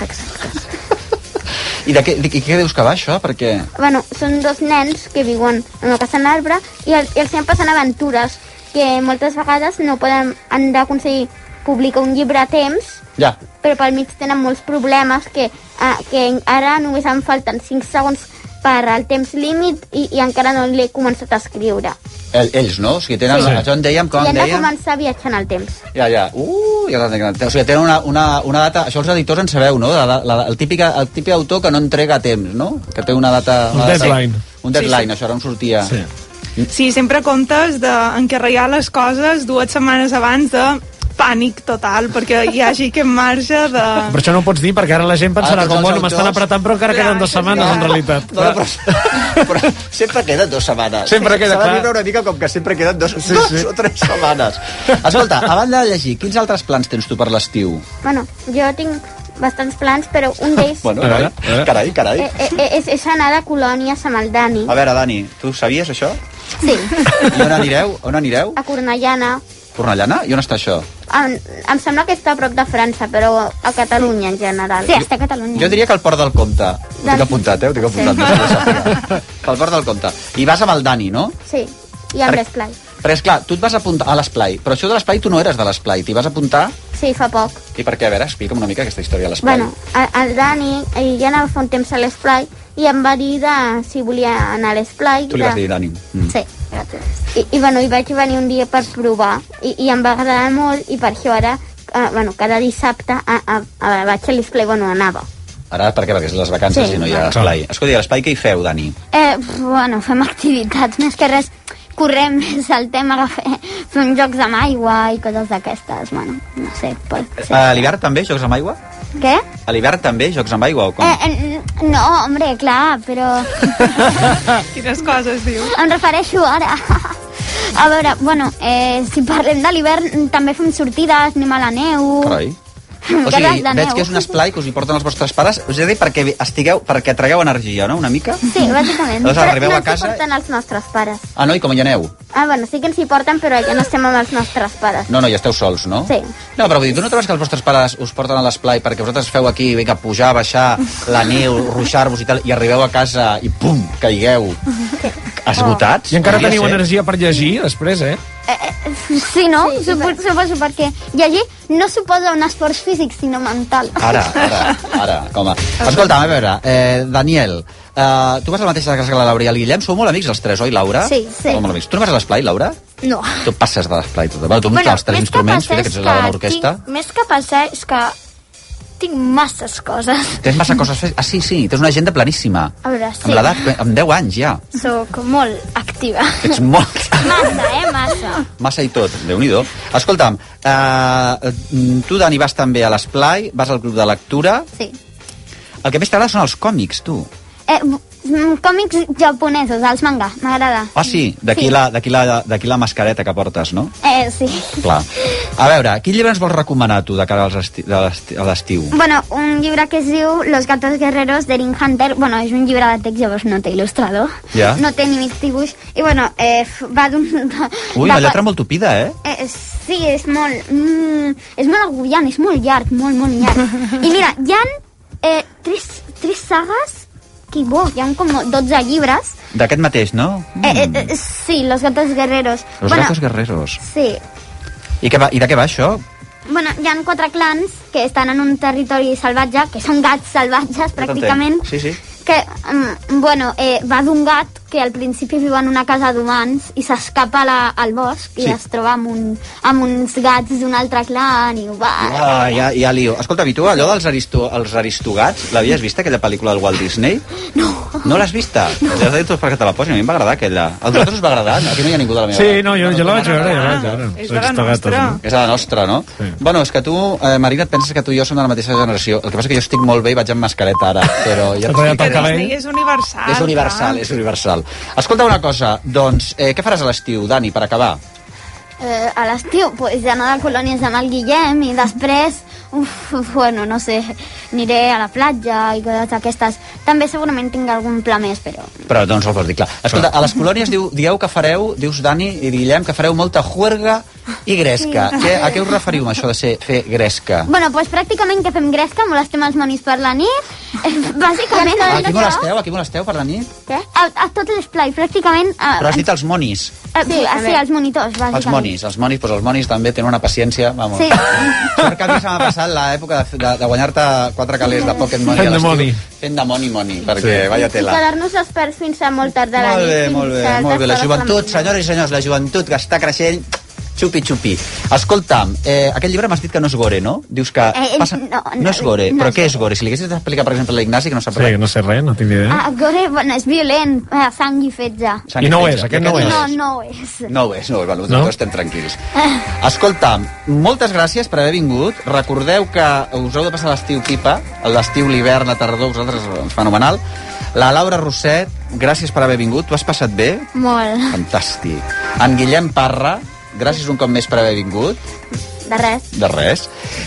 I què dius que va, això? Perquè... Bueno, són dos nens que viuen en una casa en arbre i els estan passant aventures que moltes vegades no poden, han d'aconseguir publicar un llibre a temps, però pel mig tenen molts problemes que ara només em falten 5 segons per al temps límit i encara no l'he començat a escriure. Ells, no? O sigui, tenen... Això en dèiem, com en dèiem... I han de començar viatjant al temps. Ja. O sigui, tenen una data... Això els editors en sabeu, no? El típic autor que no entrega a temps, no? Que té una data... Un deadline. Un deadline, això ara em sortia... Sí, sempre comptes d'encarregar les coses 2 setmanes abans de pànic total, perquè hi hagi aquest marge de... Però això no ho pots dir, perquè ara la gent pensarà com, bueno, m'estan apretant, però encara queden 2 setmanes, en realitat. Però sempre queden 2 setmanes. Sempre queda, clar. S'ha de viure una mica com que sempre queden 2 o 3 setmanes. Escolta, a banda de llegir, quins altres plans tens tu per l'estiu? Bueno, jo tinc bastants plans, però un d'ells... Bueno, carai. És anar de colònies amb el Dani. A veure, Dani, tu sabies això? Sí. I on anireu? A Cornellana. Cornellana? I on està això? Em sembla que està a prop de França, però a Catalunya en general. Sí, està a Catalunya. Jo diria que al Port del Comte. Ho tinc apuntat, Ho tinc apuntat. Pel Port del Comte. I vas amb el Dani, no? Sí, i amb l'Esplai. Perquè, esclar, tu et vas apuntar a l'Esplai, però això de l'Esplai tu no eres de l'Esplai, t'hi vas apuntar? Sí, fa poc. I per què? A veure, explica'm una mica aquesta història de l'Esplai. Bueno, el Dani ja anava fa un temps a l'Esplai i em va dir si volia anar a l'Esplai. Tu li vas dir, Dani? Sí, gràcies. I vaig venir un dia per provar i em va agradar molt i per això ara, cada dissabte vaig a l'Esplai, anava. Ara per què? Perquè és les vacances i no hi ha esplai. Escolta, a l'esplai què hi feu, Dani? Fem activitats, més que res correm, saltem, fem jocs amb aigua i coses d'aquestes, no sé. A l'hivern també, jocs amb aigua? Què? A l'hivern també, jocs amb aigua o com? No, hombre, clar, però... Quines coses dius? Em refereixo ara. A veure, si parlem de l'hivern, també fem sortides, anem a la neu... Carai. O sigui, veig que és un esplai que us hi porten els vostres pares, és a dir, perquè tragueu energia, no?, una mica? Sí, bàsicament. Llavors arribeu a casa... No s'hi porten els nostres pares. Ah, no? I com hi aneu? Sí que ens hi porten, però ja no estem amb els nostres pares. No, ja esteu sols, no? Sí. No, però vull dir, tu no trobes que els vostres pares us porten a l'esplai perquè vosaltres feu aquí, vinga, pujar, baixar, la neu, ruixar-vos i tal, i arribeu a casa i pum, caigueu esgotats? I encara teniu energia per llegir després, Sí, no? Suposo, perquè llegir no suposa un esforç físic, sinó mental. Ara, com a... Escolta'm, a veure, Daniel, tu vas a la mateixa casa que la Laura i el Guillem, sou molt amics els tres, oi, Laura? Sí. Molt amics. Tu no vas a l'esplai, Laura? No. Tu passes de l'esplai tot. Tu els tres instruments, que ets l'orquestra. Més que passar és que tinc masses coses. Tens massa coses a fer? Ah, sí, tens una agenda planíssima. A veure, sí. Amb l'edat, amb 10 anys ja. Soc molt activa. Ets molt... Massa. Massa i tot, Déu-n'hi-do. Escolta'm, tu, Dani, vas també a l'esplai, vas al club de lectura. Sí. El que més t'agrada són els còmics, tu. Còmics japonesos, els manga, m'agrada. Ah, sí? D'aquí la mascareta que portes, no? Sí. Clar. A veure, quin llibre ens vols recomanar, tu, de cara a l'estiu? Un llibre que es diu Los gatos guerreros d'Erin Hunter. És un llibre de text, llavors no té il·lustrador. Ja. No té ni mig dibuix. I, va d'un... Ui, una lletra molt tupida, Sí, és molt... és molt agobiant, és molt llarg, molt llarg. I mira, hi ha 3 sagues hi ha com 12 llibres. D'aquest mateix, no? Sí, Los gatos guerreros. Los gatos guerreros. Sí. I de què va això? Bueno, hi ha 4 clans que estan en un territori salvatge, que són gats salvatges, pràcticament. Sí. Que, va d'un gat que al principi viu en una casa d'humans i s'escapa al bosc i es troba amb uns gats d'un altre clan i va... Ja lio. Escolta, i tu allò dels aristogats, l'havies vist, aquella pel·lícula del Walt Disney? No. No l'has vista? Ja has dit perquè te la posis, a mi em va agradar aquella. A vosaltres us va agradar? Aquí no hi ha ningú de la meva... Sí, no, jo la vaig veure. És de la nostra. És de la nostra, no? Bueno, és que tu, Marina, et penses que tu i jo som de la mateixa generació. El que passa és que jo estic molt bé i vaig amb mascareta ara, però ja Disney és universal. És universal. Escolta una cosa, doncs, què faràs a l'estiu, Dani, per acabar? A l'estiu, pues, anar de colònies amb el Guillem i després, no sé, aniré a la platja i coses aquestes. També segurament tinc algun pla més, però... Però doncs ho pots dir, clar. Escolta, a les colònies dieu que fareu, dius Dani i Guillem, que fareu molta juerga i gresca. Sí. A què us referiu amb això de fer gresca? Bueno, doncs pràcticament que fem gresca, molestem els monis per la nit, bàsicament... A qui molesteu per la nit? Què? A tot l'esplai, pràcticament... Però has dit els monis. Sí, els monitors, bàsicament. Els monis també tenen una paciència, vamos. Sí. Per que a mi se m'ha passat l'època de guanyar-te 4 calés de pocket money a l'estiu. Fent de money, perquè vaya tela. I quedar-nos desperts fins a molt tard de la nit. Molt bé. La joventut, senyores i senyors, la joventut que està creixent, xupi. Escolta'm, aquest llibre m'has dit que no és gore, no? Dius que passa... No és gore, però què és gore? Si li haguessis d'explicar, per exemple, a l'Ignasi, que no sap res. Sí, no sé res, no tinc idea. Gore, és violent, sang i fetge. I no ho és, aquest no ho és. No ho és. No ho és, no? Estem tranquils. Escolta'm, moltes gràcies per haver vingut. Recordeu que us heu de passar l'estiu pipa, l'estiu, l'hivern, la tardor, vosaltres, fenomenal. La Laura Rosset, gràcies per haver vingut. Tu has passat bé? Molt. Fantàstic. En Guillem Parra, gràcies un cop més per haver vingut. De res.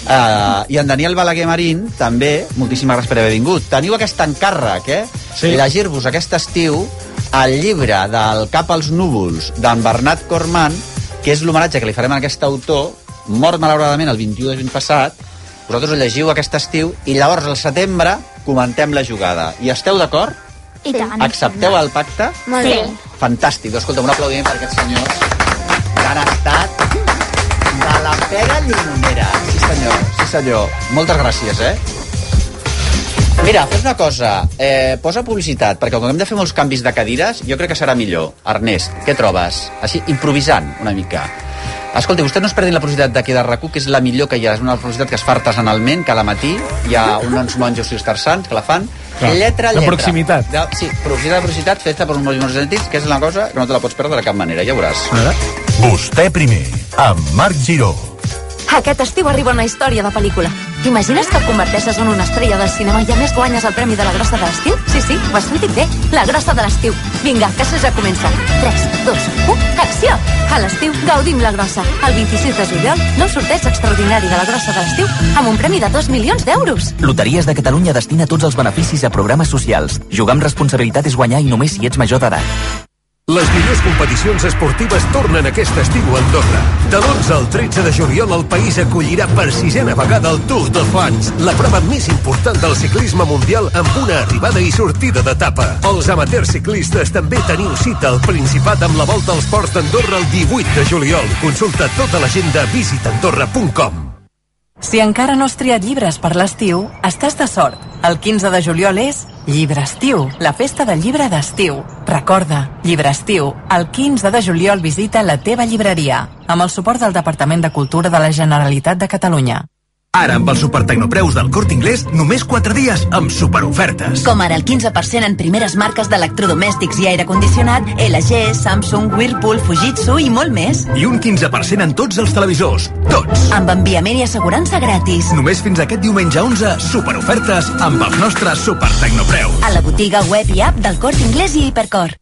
I en Daniel Balaguer Marín, també, moltíssimes gràcies per haver vingut. Teniu aquest encàrrec, Sí. Llegir-vos aquest estiu el llibre del Cap als núvols d'en Bernat Corman, que és l'homenatge que li farem a aquest autor, mort malauradament el 21 de juny passat. Vosaltres ho llegiu aquest estiu i llavors al setembre comentem la jugada. I esteu d'acord? I tant. Accepteu el pacte? Molt bé. Fantàstic. Doncs escolta, un aplaudiment per aquests senyors que han estat de la pera llimonera. Sí senyor. Moltes gràcies, Mira, fes una cosa, posa publicitat, perquè com hem de fer molts canvis de cadires, jo crec que serà millor. Ernest, què trobes? Així, improvisant una mica. Escolti, vostè no es perdin la publicitat d'aquí de RAC1, que és la millor que hi ha. És una publicitat que es fa artesanalment cada matí. Hi ha uns monjos cisterçans que la fan. Lletra. De proximitat. Sí, publicitat feta per uns monjos cisterçans, que és una cosa que no te la pots perdre de cap manera, ja veuràs. Vostè primer, amb Marc Giró. Aquest estiu arriba una història de pel·lícula. T'imagines que et converteixes en una estrella del cinema i a més guanyes el premi de la grossa de l'estiu? Sí, ho has sentit bé. La grossa de l'estiu. Vinga, que això ja comença. 3, 2, 1, acció! A l'estiu gaudim la grossa. El 26 de juliol, nou sorteig extraordinari de la grossa de l'estiu amb un premi de 2 milions d'euros. Loteries de Catalunya destina tots els beneficis a programes socials. Jugar amb responsabilitat és guanyar i només si ets major d'edat. Les millors competicions esportives tornen aquest estiu a Andorra. De l'11 al 13 de juliol el país acollirà per 6a vegada el Tour de France, la prova més important del ciclisme mundial amb una arribada i sortida d'etapa. Els amateurs ciclistes també teniu cita al Principat amb la Volta als Ports d'Andorra el 18 de juliol. Consulta tota l'agenda a visitandorra.com. Si encara no has triat llibres per l'estiu, estàs de sort. El 15 de juliol és Llibre Estiu, la festa del llibre d'estiu. Recorda, Llibre Estiu. El 15 de juliol visita la teva llibreria, amb el suport del Departament de Cultura de la Generalitat de Catalunya. Ara, amb els supertecnopreus del Corte Inglés, només 4 dies amb superofertes. Com ara el 15% en primeres marques d'electrodomèstics i aire condicionat, LG, Samsung, Whirlpool, Fujitsu i molt més. I un 15% en tots els televisors. Tots. Amb enviament i assegurança gratis. Només fins aquest diumenge 11, superofertes amb els nostres supertecnopreus. A la botiga web i app del Corte Inglés i Hipercor.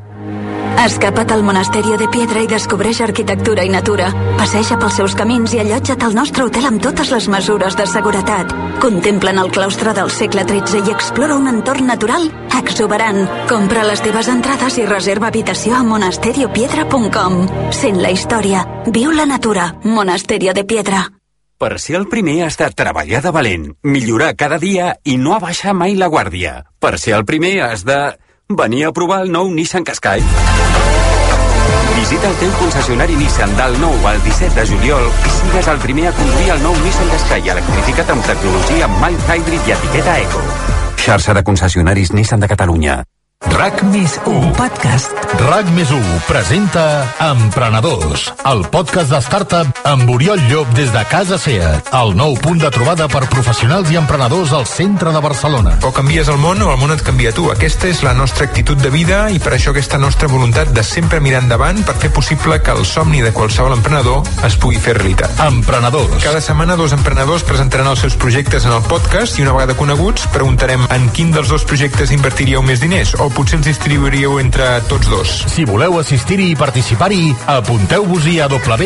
Escapa't al Monasterio de Piedra i descobreix arquitectura i natura. Passeja pels seus camins i allotja't al nostre hotel amb totes les mesures de seguretat. Contemplen el claustre del segle XIII i explora un entorn natural exuberant. Compra les teves entrades i reserva habitació a monasteriopiedra.com. Sent la història, viu la natura. Monasterio de Piedra. Per ser el primer ha estat treballar de valent, millorar cada dia i no abaixar mai la guàrdia. Per ser el primer has de venir a provar el nou Nissan Qashqai. Visita el teu concessionari Nissan del 9 al 17 de juliol i sigues el primer a conduir el nou Nissan Qashqai electrificat amb tecnologia mild hybrid i etiqueta eco. Xarxa de concessionaris Nissan de Catalunya. RAC més 1 podcast. RAC més 1 presenta Emprenedors, el podcast de startup amb Oriol Llop des de Casa Seat, el nou punt de trobada per professionals i emprenedors al centre de Barcelona. O canvies el món o el món et canvia tu. Aquesta és la nostra actitud de vida i per això aquesta nostra voluntat de sempre mirar endavant per fer possible que el somni de qualsevol emprenedor es pugui fer realitat. Emprenedors. Cada setmana 2 emprenedors presentaran els seus projectes en el podcast i una vegada coneguts preguntarem en quin dels 2 projectes invertiríeu més diners o potser ens distribuiríeu entre tots 2. Si voleu assistir-hi i participar-hi, apunteu-vos-hi a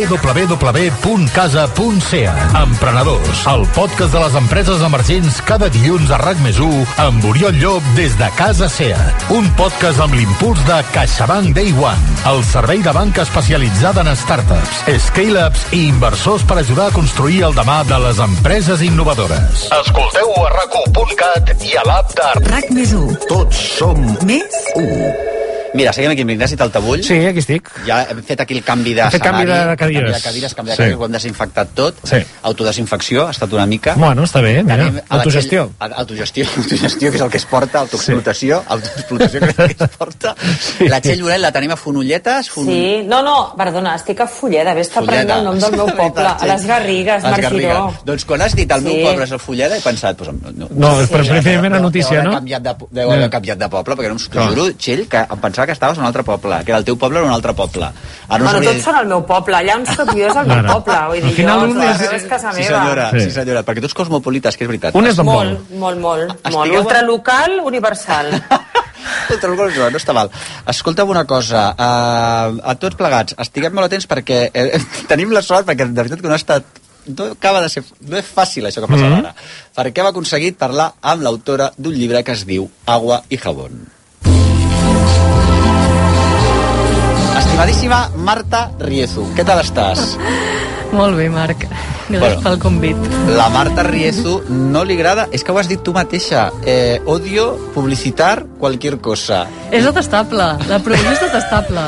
www.casa.ca. Emprenedors, el podcast de les empreses emergents cada dilluns a RAC més 1 amb Oriol Llop des de Casa Seat. Un podcast amb l'impuls de CaixaBank Day One, el servei de banca especialitzada en startups, scale-ups i inversors per ajudar a construir el demà de les empreses innovadores. Escolteu a RAC1.cat i a l'app de RAC més 1. Tots som més 1. Mira, seguim aquí amb l'Ignasi Taltabull. Sí, aquí estic. Ja hem fet aquí el canvi de canvi de cadires. Canvi de cadires, ho hem desinfectat tot. Sí. Autodesinfecció, ha estat una mica. Bueno, està bé, mira. Autogestió. Autogestió, que és el que es porta, autoexplotació, autoexplotació, que és el que es porta. Sí. La Txell Lloret la tenim a Fonolletes. Sí, no, perdona, estic a Fulleda, ves-te aprenent el nom del meu poble, a les Garrigues, Marc Giró. Doncs quan has dit el meu poble és el Fulleda, he pensat, no, però preferiment a notícia, no? Deu haver canviat de poble, perquè no em juro, Txell, que em pensava que estaves en un altre poble, que el teu poble era un altre poble. Bueno, tots són el meu poble, allà on soc jo és el meu poble, vull dir, jo, és casa meva. Sí, senyora, perquè tu ets cosmopolita, que és veritat. Un és de molt. Molt. Ultralocal, universal. No està mal. Escolta'm una cosa, a tots plegats, estiguem molt atents perquè tenim la sort, perquè de veritat que no ha estat no és fàcil això que passa ara, perquè hem aconseguit parlar amb l'autora d'un llibre que es diu Agua y Jabón. Estimadíssima Marta Riezu, què tal estàs? Molt bé, Marc. Gràcies pel convit. La Marta Riezu no li agrada, és que ho has dit tu mateixa, odio publicitar cualquier cosa. És detestable, la prohibició és detestable.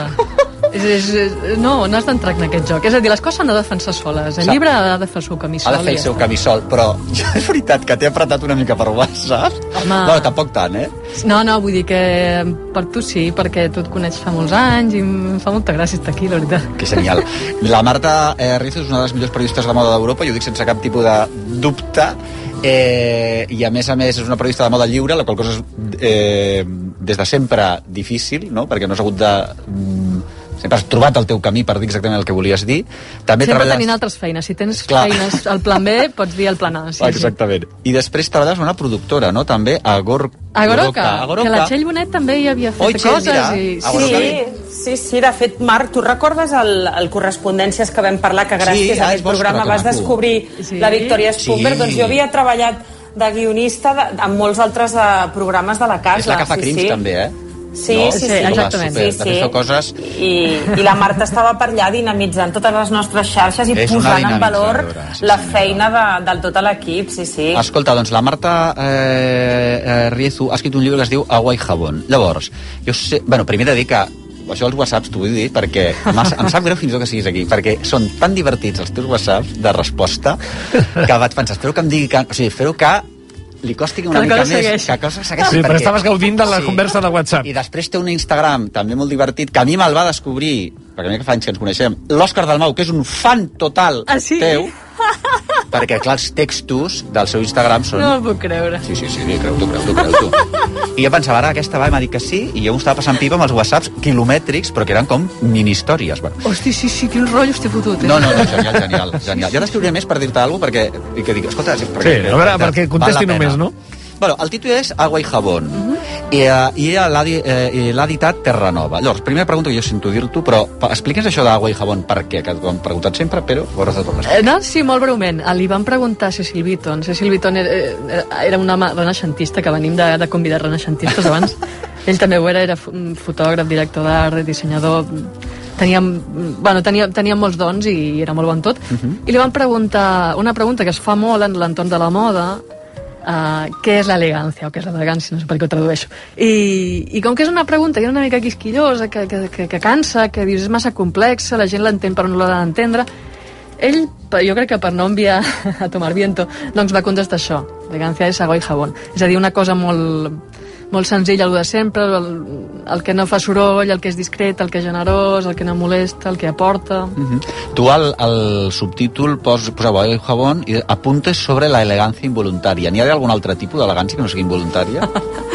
No has d'entrar en aquest joc. És a dir, les coses s'han de defensar soles. El llibre ha de fer el seu camí sol. Ha de fer el seu camí sol, però és veritat que t'he apretat una mica per WhatsApp. No, tampoc tant, No, vull dir que per tu sí, perquè tu et coneix fa molts anys i em fa molta gràcia estar aquí, la veritat. Que genial. La Marta Riezu és una de les millors periodistes de moda d'Europa, i ho dic sense cap tipus de dubte, i a més és una periodista de moda lliure, la qual cosa és des de sempre difícil, no? Perquè no has hagut de... sempre has trobat el teu camí per dir exactament el que volies dir. També sempre tenint altres feines. Si tens feines al plan B, pots dir el plan A. Exactament. I després treballes amb una productora, no? També a Goroca. Que la Txell Bonet també hi havia fet coses. Sí, de fet, Marc, tu recordes el Correspondències que vam parlar, que gràcies a aquest programa vas descobrir la Victòria Spumberg? Doncs jo havia treballat de guionista en molts altres programes de la casa. És la que fa crims també, Sí, exactament. Coses... I la Marta estava per allà dinamitzant totes les nostres xarxes i posant en valor la feina de tot l'equip, sí. Escolta, doncs la Marta Riezu ha escrit un llibre que es diu Agua y Jabón. Llavors, jo sé... primer de dir que això dels whatsapps t'ho vull dir perquè em sap greu fins i tot que siguis aquí, perquè són tan divertits els teus whatsapps de resposta que vaig pensar, espero que li costi una mica més, que cosa segueixi. Sí, però estaves gaudint de la conversa de WhatsApp. I després té un Instagram també molt divertit, que a mi me'l va descobrir, perquè a mi que fa anys que ens coneixem, l'Òscar Dalmau, que és un fan total teu, perquè, clar, els textos del seu Instagram són... No m'ho puc creure. Sí, creu-t'ho. I jo pensava, ara aquesta m'ha dit que sí, i jo m'ho estava passant pipa amb els whatsapps quilomètrics, però que eren com mini-històries. Hosti, sí, quin rotllo t'he fotut. No, genial. Jo t'escriuré més per dir-te alguna cosa, perquè dic, escolta... Sí, a veure, perquè contesti només, no? Bueno, el títol és Agua y Jabón, i l'ha editat Terranova. Llavors, primera pregunta que jo sento dir-t'ho, però explica'ns això d'Agua y Jabón, per què? Que t'ho han preguntat sempre, però ho hauràs de tornar a explicar. Sí, molt breument. Li van preguntar a Cecil Beaton. Cecil Beaton era un home renaixentista, que venim de convidar renaixentistes abans. Ell també ho era fotògraf, director d'art, dissenyador... Tenia molts dons i era molt bon tot. I li van preguntar una pregunta que es fa molt en l'entorn de la moda, què és l'elegància o què és l'elegància, no sé per què ho tradueixo. I com que és una pregunta que és una mica quisquillosa, que cansa, que dius és massa complexa, la gent l'entén però no l'ha d'entendre, ell, jo crec que per no enviar a tomar viento, doncs va contestar això: elegància és agua i jabón. És a dir, una cosa molt senzilla, el de sempre, el que no fa soroll, el que és discret, el que és generós, el que no molesta, el que aporta. Tu al subtítol poseu agua i jabón i apuntes sobre la elegància involuntària. N'hi ha algun altre tipus d'elegància que no sigui involuntària?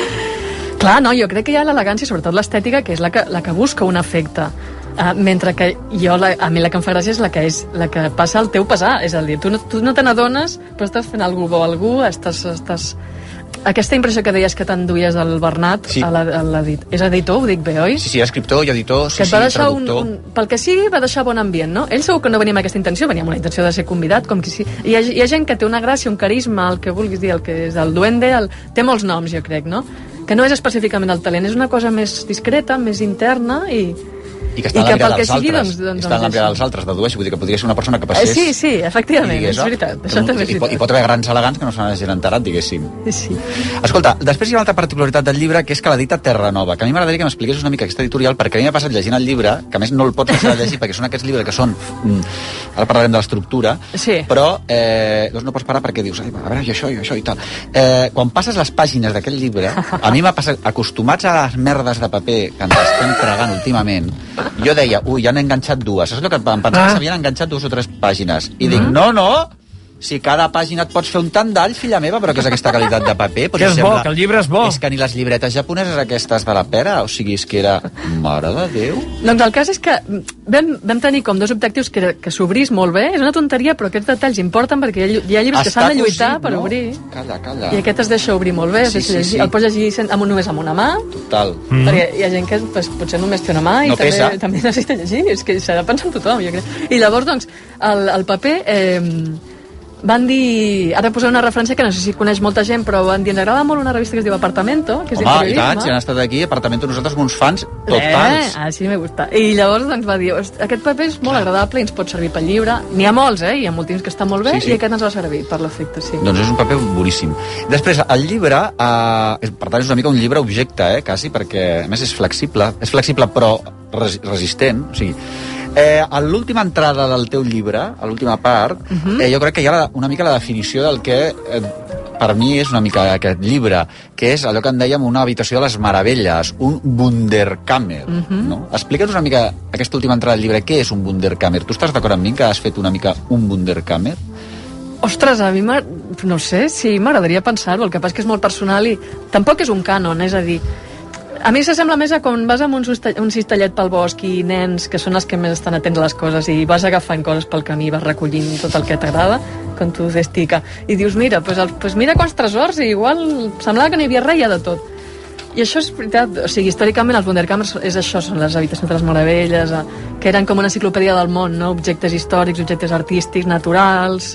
Clar, no, jo crec que hi ha l'elegància, sobretot l'estètica, que és la que busca un efecte. Mentre que a mi la que em fa gràcia és la que passa al teu pesar. És a dir, tu no te n'adones, però estàs fent alguna cosa bo a algú, estàs... Aquesta impressió que deies que t'enduies del Bernat, sí. És editor, ho dic bé, oi? Sí, escriptor i editor, sí, traductor. Pel que sigui, va deixar bon ambient, no? Ell segur que no venia amb aquesta intenció, venia amb la intenció de ser convidat, com que sí. Hi ha gent que té una gràcia, un carisma, el que vulguis dir, el que és el duende, té molts noms, jo crec, no? Que no és específicament el talent, és una cosa més discreta, més interna i que està en la mirada dels altres. Està en la mirada dels altres, dedueixo. Vull dir que podria ser una persona que passés... Sí, efectivament, és veritat. I pot haver grans elegants que no se n'hagin enterat, diguéssim. Sí. Escolta, després hi ha una altra particularitat del llibre, que és que l'edita Terranova, que a mi m'agradaria que m'expliqués una mica aquesta editorial, perquè a mi m'ha passat llegint el llibre, que a més no el pots deixar de llegir, perquè són aquests llibres que són... Ara parlarem de l'estructura, però doncs no pots parar perquè dius, a veure, i això i tal. Quan passes les pàgines d'aquest llibre, a mi m'ha passat, acostumats a les merdes de paper que ens estem tragant últimament, jo deia, ja n'he enganxat dues. Saps el que em pensava que s'havien enganxat 2 o 3 pàgines? I dic, no, si cada pàgina et pots fer un tant d'all, filla meva, però que és aquesta qualitat de paper. Que és bo, que el llibre és bo. És que ni les llibretes japoneses aquestes de la pera, o sigui, és que era... Mare de Déu. Doncs el cas és que vam tenir com 2 objectius que s'obrís molt bé. És una tonteria, però aquests detalls importen perquè hi ha llibres que s'han de lluitar per obrir. Calla. I aquest es deixa obrir molt bé. Sí. El pots llegir només amb una mà. Total. Perquè hi ha gent que potser només té una mà i també necessita llegir. És que s'ha de pensar en tothom, jo crec. I llavors, doncs, el paper... van dir, ara posaré una referència que no sé si coneix molta gent, però van dir, ens agrada molt una revista que es diu Apartamento, que és i tant, si han estat aquí, Apartamento, nosaltres som uns fans totals. Sí, me gusta. I llavors doncs va dir, aquest paper és molt agradable i ens pot servir pel llibre. N'hi ha molts, hi ha moltíssims que estan molt bé, i aquest ens va servir per l'efecte, sí. Doncs és un paper boníssim. Després, el llibre, per tant, és una mica un llibre objecte, quasi, perquè, a més, és flexible però resistent, o sigui, a l'última entrada del teu llibre, a l'última part, jo crec que hi ha una mica la definició del que per mi és una mica aquest llibre, que és allò que en dèiem una habitació de les meravelles, un Wunderkammer, no? Explica'ns una mica aquesta última entrada del llibre, què és un Wunderkammer? Tu estàs d'acord amb mi que has fet una mica un Wunderkammer? Ostres, a mi no sé, sí, m'agradaria pensar-ho, el que passa és que és molt personal i tampoc és un cànon, és a dir, a mi s'assembla més a quan vas amb un cistellet pel bosc i nens que són els que més estan atents a les coses i vas agafant coses pel camí, vas recollint tot el que t'agrada, com tu destica, i dius, mira, pues mira quants tresors, i igual semblava que no hi havia res, hi ha de tot. I això és veritat, o sigui, històricament els Wunderkammers és això, són les habitacions de les meravelles, que eren com una enciclopèdia del món, no? Objectes històrics, objectes artístics, naturals,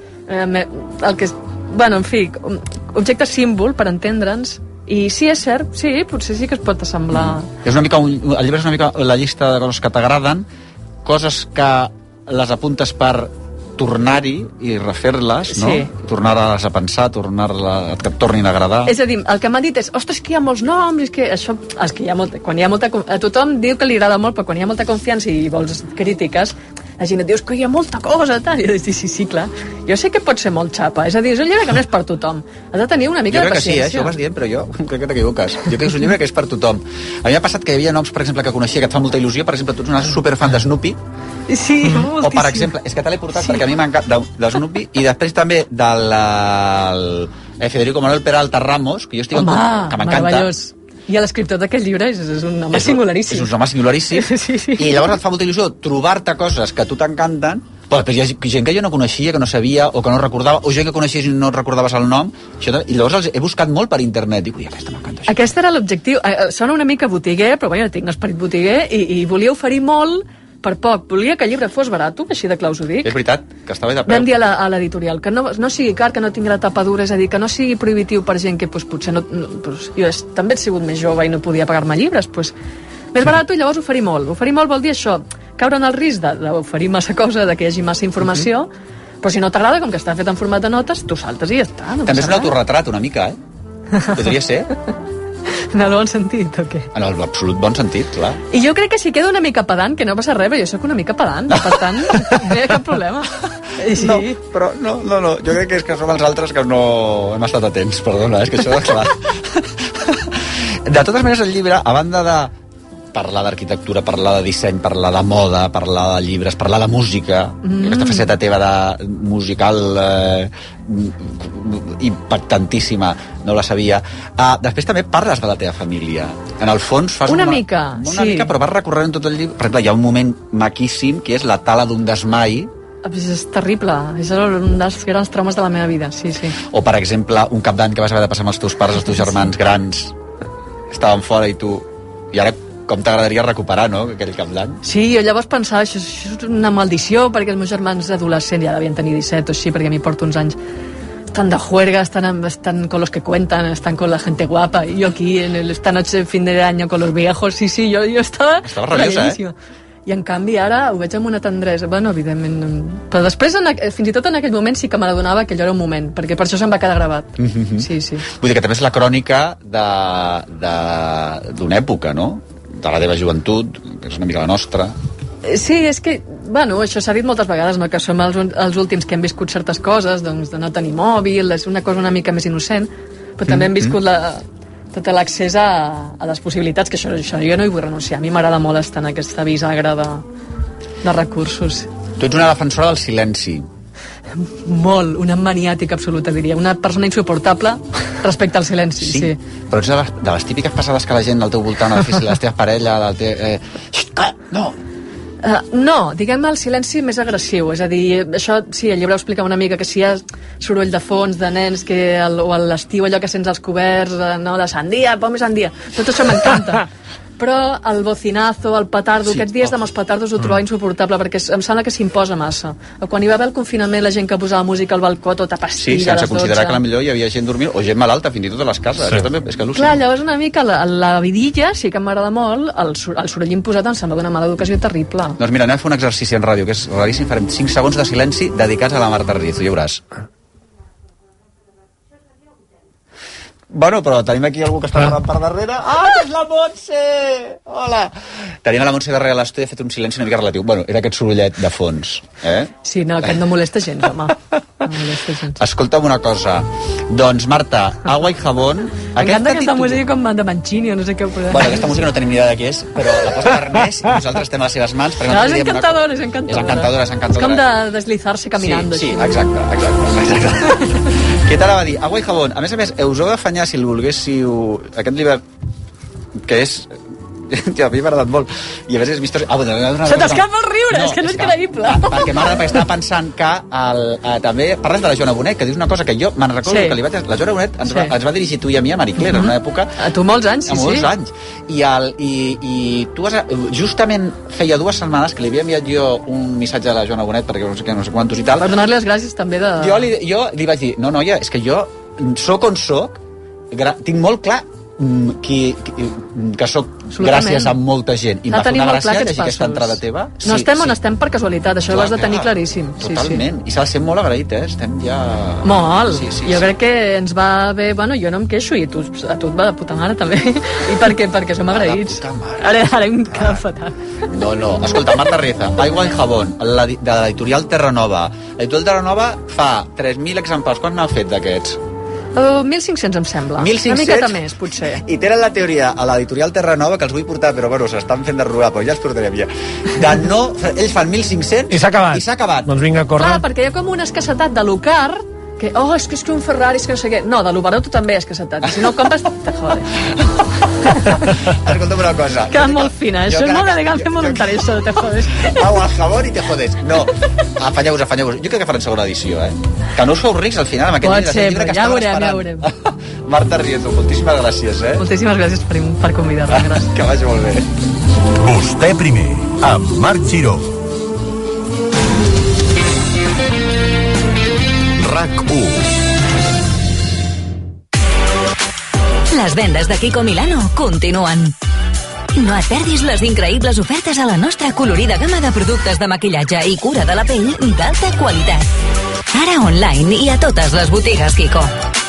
el que és, bueno, en fi, objectes símbol, per entendre'ns. I sí, és cert, sí, potser sí que es pot assemblar. És una mica el llibre és una mica la llista de coses que t'agraden, coses que les apuntes per tornar-hi i refer-les, no? Sí. Tornar-les a pensar, que et tornin a agradar. És a dir, el que m'ha dit és, ostres, que hi ha molts noms, és que això, que hi ha quan hi ha molta... A tothom diu que li agrada molt, però quan hi ha molta confiança i vols crítiques, la gent et dius que hi ha molta cosa, tal. I jo dic, sí, clar. Jo sé que pot ser molt xapa, és a dir, és un llibre que no és per tothom. Has de tenir una mica de paciència. Jo crec que sí, això ho vas dient, però jo crec que t'equivoques. Jo crec que és un llibre que és per tothom. A mi m'ha passat que hi havia noms, per exemple, que coneixia, que et fa molta il·lusió. Per exemple, tu ets una superfan de Snoopy. Sí, moltíssim. O, per exemple, és que te l'he portat perquè a mi m'encanta de Snoopy i després també del Federico Manuel Peralta Ramos, que jo estic que m'encanta. Meravellós. I l'escriptor d'aquest llibre és un home singularíssim. És un home singularíssim. Sí. I llavors et fa molta il·lusió trobar-te coses que a tu t'encanten, però després hi ha gent que jo no coneixia, que no sabia, o que no recordava, o gent que coneixies i no recordaves el nom, i llavors els he buscat molt per internet. Dic, ui, aquesta m'encanta. Aquest era l'objectiu. Sona una mica botiguer, però jo tinc esperit botiguer, i volia oferir molt per poc. Volia que el llibre fos barat, així de claus ho dic. És veritat, que estava de preu. Vam dir a l'editorial que no sigui car, que no tingui la tapa dura, és a dir, que no sigui prohibitiu per gent que potser no... Jo també he sigut més jove i no podia pagar-me llibres, més barat, i llavors oferir molt. Oferir molt vol dir això, caure en el risc d'oferir massa cosa, que hi hagi massa informació, Però si no t'agrada, com que està fet en format de notes, tu saltes i ja està. També és un autorretrat, una mica, Podria ser. En el bon sentit, o què? En el absolut bon sentit, clar. I jo crec que si queda una mica pedant, que no passa res, jo sóc una mica pedant, per tant, no hi ha cap problema. Sí. No, però no, jo crec que és que som els altres que no hem estat atents, perdona, és que això és clar. De totes maneres, el llibre, a banda de parlar d'arquitectura, parlar de disseny, parlar de moda, parlar de llibres, parlar de música, aquesta faceta teva de musical impactantíssima, no la sabia. Després també parles de la teva família. En el fons fas una mica, però vas recorrent tot el llibre. Per exemple, hi ha un moment maquíssim que és la tala d'un desmai. És terrible, és un dels grans traumes de la meva vida, sí. O, per exemple, un cap d'any que vas haver de passar amb els teus pares, els teus germans grans, estaven fora i tu... I ara com t'agradaria recuperar, no?, aquell cap d'any. Sí, jo llavors pensava, això és una maldició, perquè els meus germans adolescents ja devien tenir 17 o així, perquè a mi porto uns anys, estan de juerga, están con los que cuentan, están con la gente guapa, y yo aquí, esta noche, fin de año, con los viejos, sí, jo estava rabiosa, I en canvi ara ho veig amb una tendresa, bueno, evidentment, però després, fins i tot en aquell moment sí que me n'adonava que allò era un moment, perquè per això se'm va quedar gravat. Sí. Vull dir que també és la crònica d'una època, no?, de la teva joventut, que és una mica la nostra. Sí, és que, bueno, això s'ha dit moltes vegades, no?, que som els últims que hem viscut certes coses, doncs de no tenir mòbil, és una cosa una mica més innocent, però també hem viscut tot l'accés a les possibilitats, que això jo no hi vull renunciar. A mi m'agrada molt estar en aquesta bisagra de recursos. Tu ets una defensora del silenci. Molt, una maniàtica absoluta, diria. Una persona insuportable respecte al silenci. Sí. Però ets de les típiques passades que la gent al teu voltant ha de fer, les teves parelles, no! No, diguem el silenci més agressiu, és a dir, això, sí, el llibre ho explica una mica, que si hi ha soroll de fons de nens, o a l'estiu allò que sents als coberts, no, de sandia, pom i sandia, tot això m'encanta. Però el bocinazo, el petardo, aquests dies de molts petardos ho trobava insuportable, perquè em sembla que s'imposa massa. Quan hi va haver el confinament, la gent que posava música al balcó tota pastilla, sí, sense considerar que potser hi havia gent dormint, o gent malalta, fins i tot a les cases. Sí. També, és que clar, llavors una mica la vidilla, sí que m'agrada molt, el soroll imposat em sembla d'una mala educació terrible. Doncs mira, anem a fer un exercici en ràdio, que és raríssim, farem 5 segons de silenci dedicats a la Marta Riz, ho veuràs. Bueno, però tenim aquí algú que està parlant per darrere. Ah, que és la Montse! Hola! Tenim a la Montse darrere l'estudi, ha fet un silenci una mica relatiu. Bueno, era aquest sorollet de fons. Sí, no, aquest no molesta gens, home. No molesta gens. Escolta'm una cosa. Doncs, Marta, agua i jabón... M'encanta aquesta música com de Mancini o no sé què. Bueno, aquesta música no tenim ni idea de què és, però la posa Ernest i nosaltres estem a les seves mans. No, és encantadora, és encantadora. És com de deslizar-se caminando. Sí, exacte. Què t'anava a dir? Agua i jabón. A més, us heu d'afanyar, si el volguéssiu... Aquest llibre, que és... Ja, a mi m'ha agradat molt. I a més és vistós... Se t'escapa el riure, és que no és creïble. Perquè m'agrada, perquè estava pensant que també parles de la Joana Bonet, que dius una cosa que jo me'n recordo que li vaig... La Joana Bonet ens va dirigir tu i a mi a Maricler, en una època... A tu molts anys, sí. Molts anys. I tu justament feia 2 setmanes que li havia enviat jo un missatge a la Joana Bonet, perquè no sé quantos i tal. Per donar-li les gràcies també de... Jo li vaig dir, no, noia, és que jo soc on soc, tinc molt clar que soc gràcies a molta gent i em va fer una gràcia llegir aquesta entrada teva. No estem on estem per casualitat, això ho has de tenir claríssim. Totalment, i s'ha de ser molt agraït, estem ja... Molt, jo crec que ens va bé, bueno, jo no em queixo i a tu et va de puta mare també, i perquè som agraïts. Ara em queda fatal. No, escolta, Marta Riza, Aigua i jabón, de l'editorial Terranova. L'editorial Terranova fa 3.000 exemplars, quan n'ha fet d'aquests? 1.500 em sembla. 1.500? Una miqueta més, potser. I tenen la teoria a l'editorial Terranova, que els vull portar, però bueno, s'estan fent de robar, però ja els portarem ja. Ells fan 1.500 i s'ha acabat. Doncs vinga, corre. Clar, perquè hi ha com una escassetat de l'Ocar, que, és que un Ferrari, és que no sé què. No, de l'Obaró tu també és escassetat. Si no ho compres, te jodes. Escolta'm una cosa. Queda molt fina. Això és molt elegant fer voluntari, això de te jodes. Agua, jabón i te jodes. No, afanyeu-vos. Jo crec que faran segona edició, Que no us feu rics al final amb aquest llibre que estava esperant. Ja veurem. Marta Rieto, moltíssimes gràcies, Moltíssimes gràcies per convidar-me. Gràcies. Que vagi molt bé. Vostè primer, amb Marc Giró. RAC1. Les vendes de Kiko Milano continuen. No et perdis les increïbles ofertes a la nostra colorida gamma de productes de maquillatge i cura de la pell d'alta qualitat. Ara online i a totes les botigues Kiko.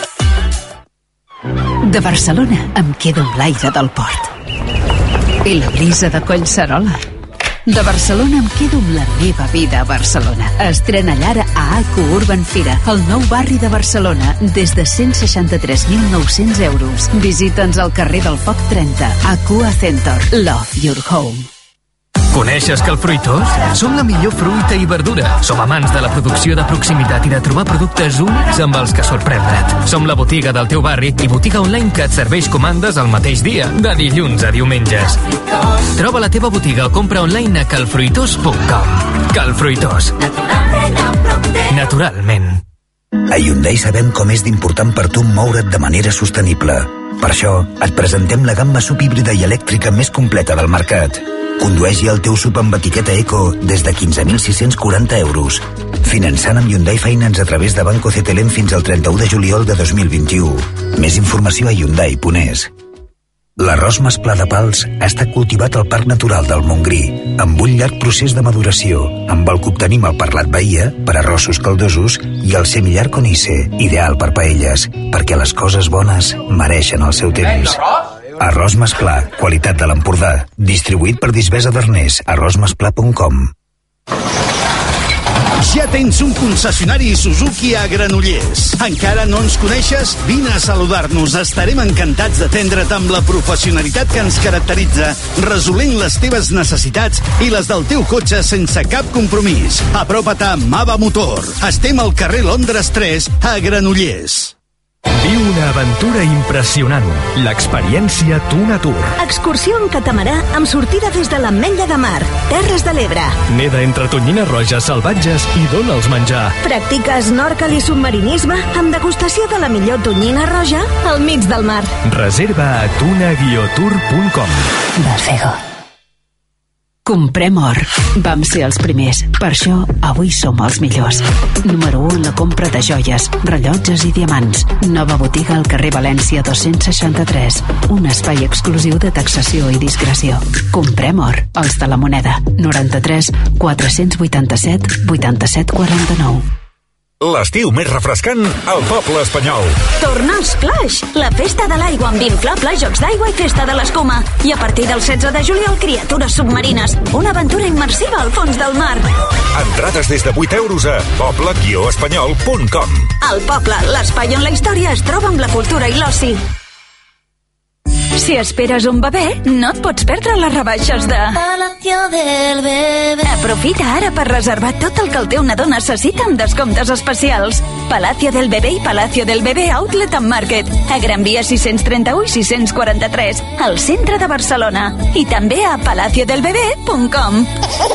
De Barcelona em quedo amb l'aire del port i la brisa de Collserola. De Barcelona em quedo amb la meva vida a Barcelona. Estrena llara a ACU Urban Fira, el nou barri de Barcelona, des de 163.900 euros. Visita'ns al carrer del Foc 30, Aqua Center. Love your home. Coneixes Calfruitós? Som la millor fruita i verdura. Som amants de la producció de proximitat i de trobar productes únics amb els que sorprendre't. Som la botiga del teu barri i botiga online que et serveix comandes el mateix dia, de dilluns a diumenges. Troba la teva botiga o compra online a calfruitós.com. Calfruitós. Naturalment. A Hyundai sabem com és d'important per tu moure't de manera sostenible. Per això, et presentem la gamma SUV híbrida i elèctrica més completa del mercat. Condueix-hi el teu SUV amb etiqueta Eco des de 15.640 euros. Finançant amb Hyundai Finance a través de Banco CTLM fins al 31 de juliol de 2021. Més informació a Hyundai.es. L'arròs masplà de Pals ha estat cultivat al Parc Natural del Montgrí, amb un llarg procés de maduració, amb el que obtenim el parlat Bahia per arrossos caldosos i el semillar Conice, ideal per paelles, perquè les coses bones mereixen el seu temps. Arròs masplà, qualitat de l'Empordà, distribuït per Disbesa d'Arnès, arròsmasplà.com. Ja tens un concessionari Suzuki a Granollers. Encara no ens coneixes? Vine a saludar-nos. Estarem encantats d'atendre't amb la professionalitat que ens caracteritza, resolent les teves necessitats i les del teu cotxe sense cap compromís. Apropa't a Mava Motor. Estem al carrer Londres 3, a Granollers. Viu una aventura impressionant. L'experiència Tuna Tour. Excursió en catamarà amb sortida des de l'Ametlla de Mar, Terres de l'Ebre. Neda entre tonyines roges salvatges i dona'ls menjar. Practica snorkel i submarinisme amb degustació de la millor tonyina roja al mig del mar. Reserva a tuna-tour.com. Bafego. Comprem or. Vam ser els primers. Per això, avui som els millors. Número 1 en la compra de joies, rellotges i diamants. Nova botiga al carrer València 263. Un espai exclusiu de taxació i discreció. Comprem or. Els de la moneda. 93 487 87 49. L'estiu més refrescant al poble espanyol. Torna als Clash, la festa de l'aigua amb inflable, jocs d'aigua i festa de l'escuma. I a partir del 16 de juliol, criatures submarines. Una aventura immersiva al fons del mar. Entrades des de 8 euros a poble-espanyol.com. El poble, l'espai on la història es troba amb la cultura i l'oci. Si esperes un bebè, no et pots perdre les rebaixes de Palacio del Bebé. Aprofita ara per reservar tot el que el teu nadó necessita amb descomptes especials. Palacio del Bebé i Palacio del Bebé Outlet and Market, a Gran Via 631 i 643, al centre de Barcelona. I també a palaciodelbebé.com.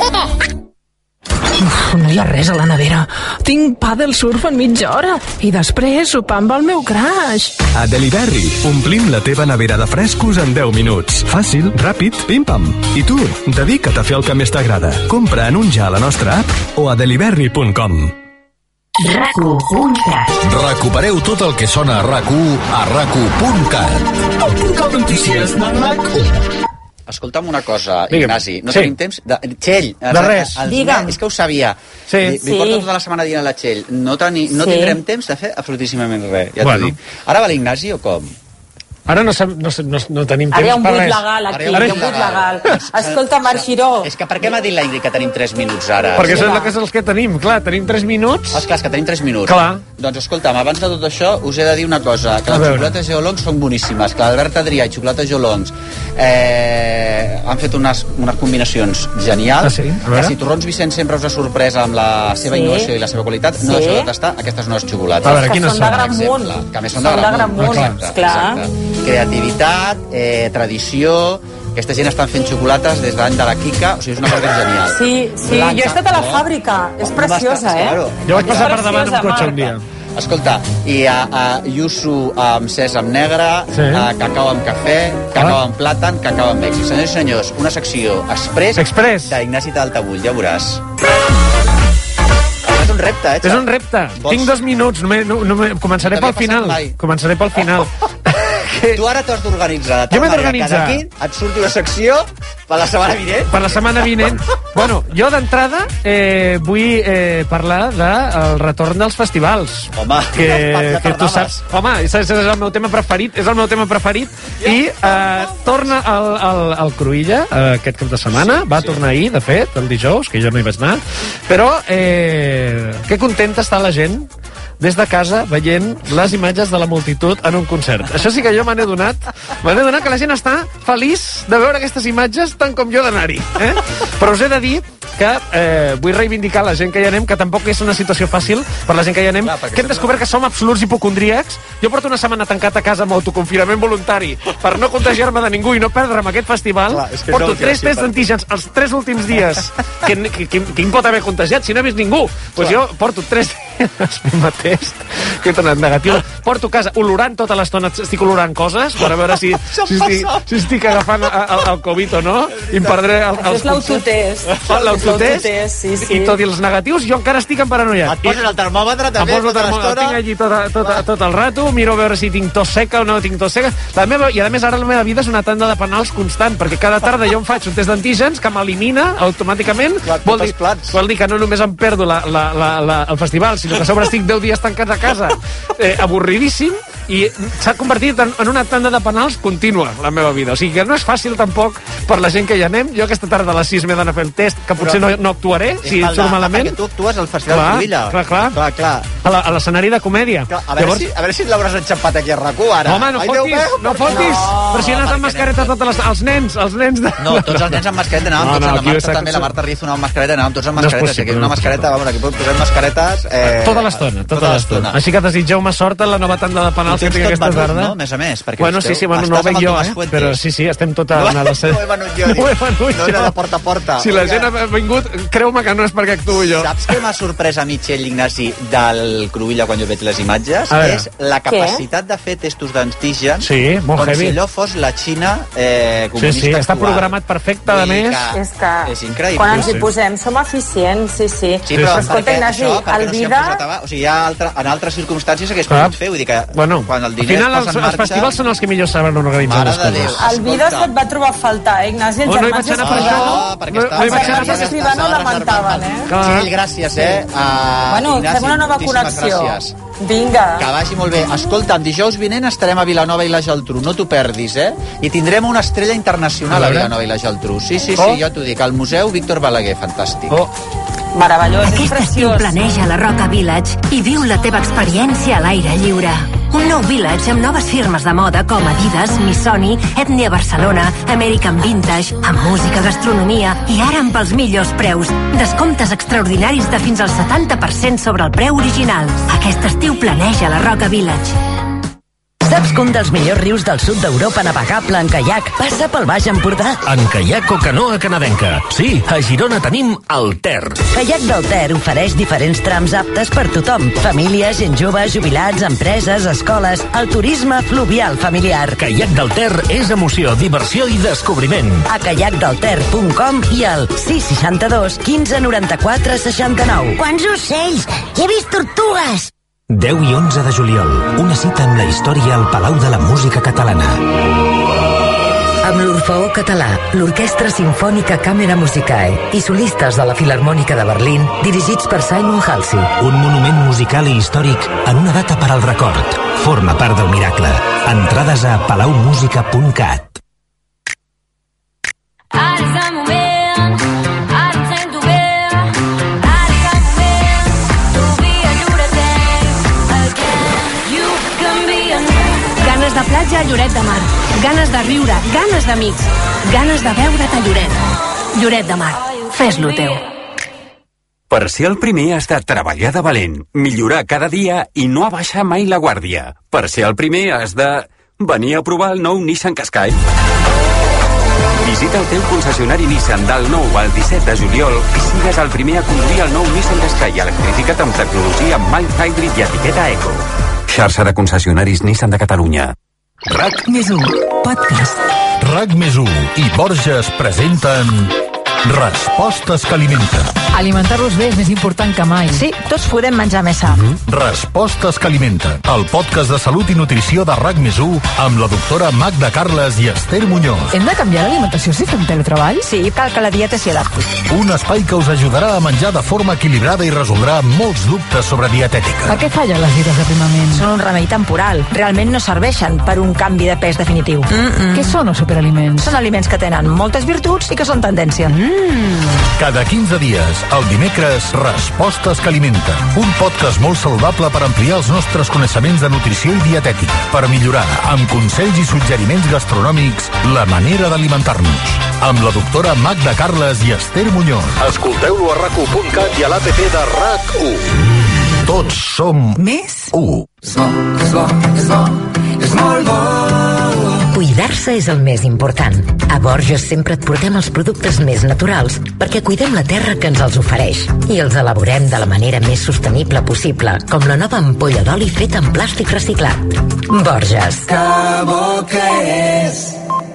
No hi ha res a la nevera. Tinc pa del surf en mitja hora i després sopar amb el meu crush. A Delivery, omplim la teva nevera de frescos en 10 minuts. Fàcil, ràpid, pim-pam. I tu, dedica't a fer el que més t'agrada. Compra en un ja a la nostra app o a delivery.com. RAC1.cat. Recupereu tot el que sona a RAC1 a RAC1.cat. El portal de notícies de RAC1. Escolta'm una cosa, Ignasi, no tenim temps? Txell, de res. És que ho sabia. Li porto tota la setmana dient a la Txell. No tindrem temps de fer absolutíssimament res, ja t'ho dic. Ara va l'Ignasi o com? Ara no tenim temps per res. Ara hi ha un buit legal aquí, hi ha un buit legal. Escolta, Marc Giró. És que per què m'ha dit la Ingrid que tenim 3 minuts ara? Perquè sembla que és els que tenim, clar, tenim 3 minuts. Clar, és que tenim 3 minuts. Clar. Doncs escolta'm, abans de tot això us he de dir una cosa, que les xocolates Geolongs són boníssimes, que l'Albert Adrià i xocolates Geolongs han fet unes combinacions genials. Que si Torrons Vicent sempre us ha sorprès amb la seva innovació i la seva qualitat, no deixeu de tastar aquestes noves xocolates. A veure, quines són? De gran món. Que a més són de gran món. Exacte. Creativitat, tradició. Aquesta gent estan fent xocolates des de l'any de la Kika, o sigui, és una cosa genial. Sí, jo he estat a la fàbrica, és preciosa, Jo vaig passar per davant amb cotxe un dia. Escolta, i a yuzu amb sèsam negre, cacau amb cafè, cacau amb plàtan, cacau amb Mèxic. Senyors i senyors, una secció express d'Ignasi Taltabull, ja veuràs. És un repte, És un repte. Tinc 2 minuts, començaré pel final. Tu ara t'has d'organitzar. Jo m'he d'organitzar. Cada aquí et surt una secció per la setmana vinent. Per la setmana vinent. Bueno, jo d'entrada vull parlar del retorn dels festivals. Home, que tu saps. Home, és el meu tema preferit. És el meu tema preferit. I torna al Cruïlla aquest cap de setmana. Va tornar ahir, de fet, el dijous, que jo no hi vaig anar. Però que contenta està la gent des de casa veient les imatges de la multitud en un concert. Això sí que jo me n'he donat que la gent està feliç de veure aquestes imatges tant com jo d'anar-hi. Però us he de dir que vull reivindicar la gent que hi anem, que tampoc és una situació fàcil per la gent que hi anem, que hem descobert que som absoluts hipocondríacs. Jo porto una setmana tancat a casa amb autoconfinament voluntari per no contagiar-me de ningú i no perdre'm aquest festival. Porto 3 tests d'antígens els 3 últims dies. Qui em pot haver contagiat si no he vist ningú? Doncs jo porto 3 dies primer test, que he tornat negatiu. Porto a casa olorant tota l'estona, estic olorant coses per veure si estic agafant el Covid o no, i em perdré és l'autotest. L'autotest, sí. I tot i els negatius, jo encara estic en paranoia. Et poses el termòmetre també tota l'estona? El tinc allí tot el rato, miro a veure si tinc tos seca o no tinc tos seca. I a més ara la meva vida és una tanda de penals constant, perquè cada tarda jo em faig un test d'antígens que m'elimina automàticament. Vol dir que no només em perdo el festival, sinó que a sobre estic 10 dies tancats a casa, avorridíssim, i s'ha convertit en una tanda de penals contínua, la meva vida. O sigui que no és fàcil tampoc per la gent que hi anem. Jo aquesta tarda a les 6 m'he d'anar a fer el test, que potser no actuaré, si surt malament. Perquè tu actues al Festival Cruïlla. Clar. A l'escenari de comèdia. A veure si l'hauràs enxampat aquí a RAC1 ara. Home, no fotis! Però si he anat amb mascareta els nens de... No, tots els nens amb mascareta anàvem, tots amb la Marta també, la Marta Rizo anava amb mascareta, anàvem tots amb mascaretes. Aquí una mascareta, aquí posem mascaretes... Tota l'estona. Així que desitgeu-me sort en la nova tanda de penals que tinc aquesta tarda. No, a més, perquè bueno, sí, no ho veig jo, però sí, estem tota... No ho he venut jo, no era de porta a porta. Si la gent ha vingut, creu-me que no és perquè actuo jo. Saps què m'ha sorprès a mi, Txell Ignasi, del Cruïlla quan jo veig les imatges? És la capacitat de fer testos d'antígens com si allò fos la Xina comunista actual. Està programat perfecte, a més. És increïble. Quan ens hi posem som eficients, sí. Però escolta, Ignasi, el vida... O sigui, en altres circumstàncies hagués pogut fer, vull dir que quan el diner es posa en marxa... Els festivals són els que millor saben organitzar les coses. El vida se't va trobar a faltar, Ignasi, els germans Escribano lamentaven, Txell, gràcies, Bueno, fem una nova connexió. Vinga. Que vagi molt bé. Escolta'm, dijous vinent estarem a Vilanova i la Geltrú, no t'ho perdis, I tindrem una estrella internacional a Vilanova i la Geltrú. Sí, jo t'ho dic, al Museu Víctor Balaguer, fantàstic. Meravellós, és preciós. Aquest estiu planeja la Roca Village i viu la teva experiència a l'aire lliure. Un nou village amb noves firmes de moda com Adidas, Missoni, Etnia Barcelona, American Vintage, amb música, gastronomia i ara amb els millors preus. Descomptes extraordinaris de fins al 70% sobre el preu original. Aquest estiu planeja la Roca Village. Saps que un dels millors rius del sud d'Europa navegable en caiac passa pel Baix Empordà? En caiac o canoa canadenca. Sí, a Girona tenim el Ter. Caiac del Ter ofereix diferents trams aptes per tothom. Famílies, gent jove, jubilats, empreses, escoles, el turisme fluvial familiar. Caiac del Ter és emoció, diversió i descobriment. A caiacdelter.com i al 662 15 94 69. Quants ocells! He vist tortugues! 10 i 11 de juliol, una cita amb la història al Palau de la Música Catalana. Amb l'Orfeó Català, l'Orquestra Simfònica Càmera Musicae i solistes de la Filharmònica de Berlín, dirigits per Simon Halsey. Un monument musical i històric en una data per al record. Forma part del miracle. Entrades a palaumusica.cat. Ganes de platja a Lloret de Mar. Ganes de riure, ganes d'amics. Ganes de veure't a Lloret. Lloret de Mar. Fes-lo teu. Per ser el primer has de treballar de valent, millorar cada dia i no abaixar mai la guàrdia. Per ser el primer has de venir a provar el nou Nissan Qashqai. Visita el teu concessionari Nissan del 9 al 17 de juliol i sigues el primer a conduir el nou Nissan Qashqai electrificat amb tecnologia mild hybrid i etiqueta eco. Xarxa de concessionaris Nissan de Catalunya. RAC+1, podcast. RAC+1 i Borges presenten Respostes que alimenten. Alimentar-los bé és més important que mai. Sí, tots podem menjar més sa. Respostes que alimenten. El podcast de salut i nutrició de RAC+1 amb la doctora Magda Carles i Esther Muñoz. Hem de canviar l'alimentació si fem teletreball? Sí, cal que la dieta s'hi adapti. Un espai que us ajudarà a menjar de forma equilibrada i resoldrà molts dubtes sobre dietètica. A què fallen les dietes d'aprimament? Són un remei temporal. Realment no serveixen per un canvi de pes definitiu. Què són els superaliments? Són aliments que tenen moltes virtuts i que són tendència. Cada 15 dies, el dimecres, Respostes que alimenten. Un podcast molt saludable per ampliar els nostres coneixements de nutrició i dietètica, per millorar, amb consells i suggeriments gastronòmics, la manera d'alimentar-nos. Amb la doctora Magda Carles i Esther Muñoz. Escolteu-lo a RAC1.cat i a l'APP de RAC1. Tots som més 1. És molt bo. Cuidar-se és el més important. A Borges sempre et portem els productes més naturals perquè cuidem la terra que ens els ofereix i els elaborem de la manera més sostenible possible, com la nova ampolla d'oli feta en plàstic reciclat. Borges. Que bo que és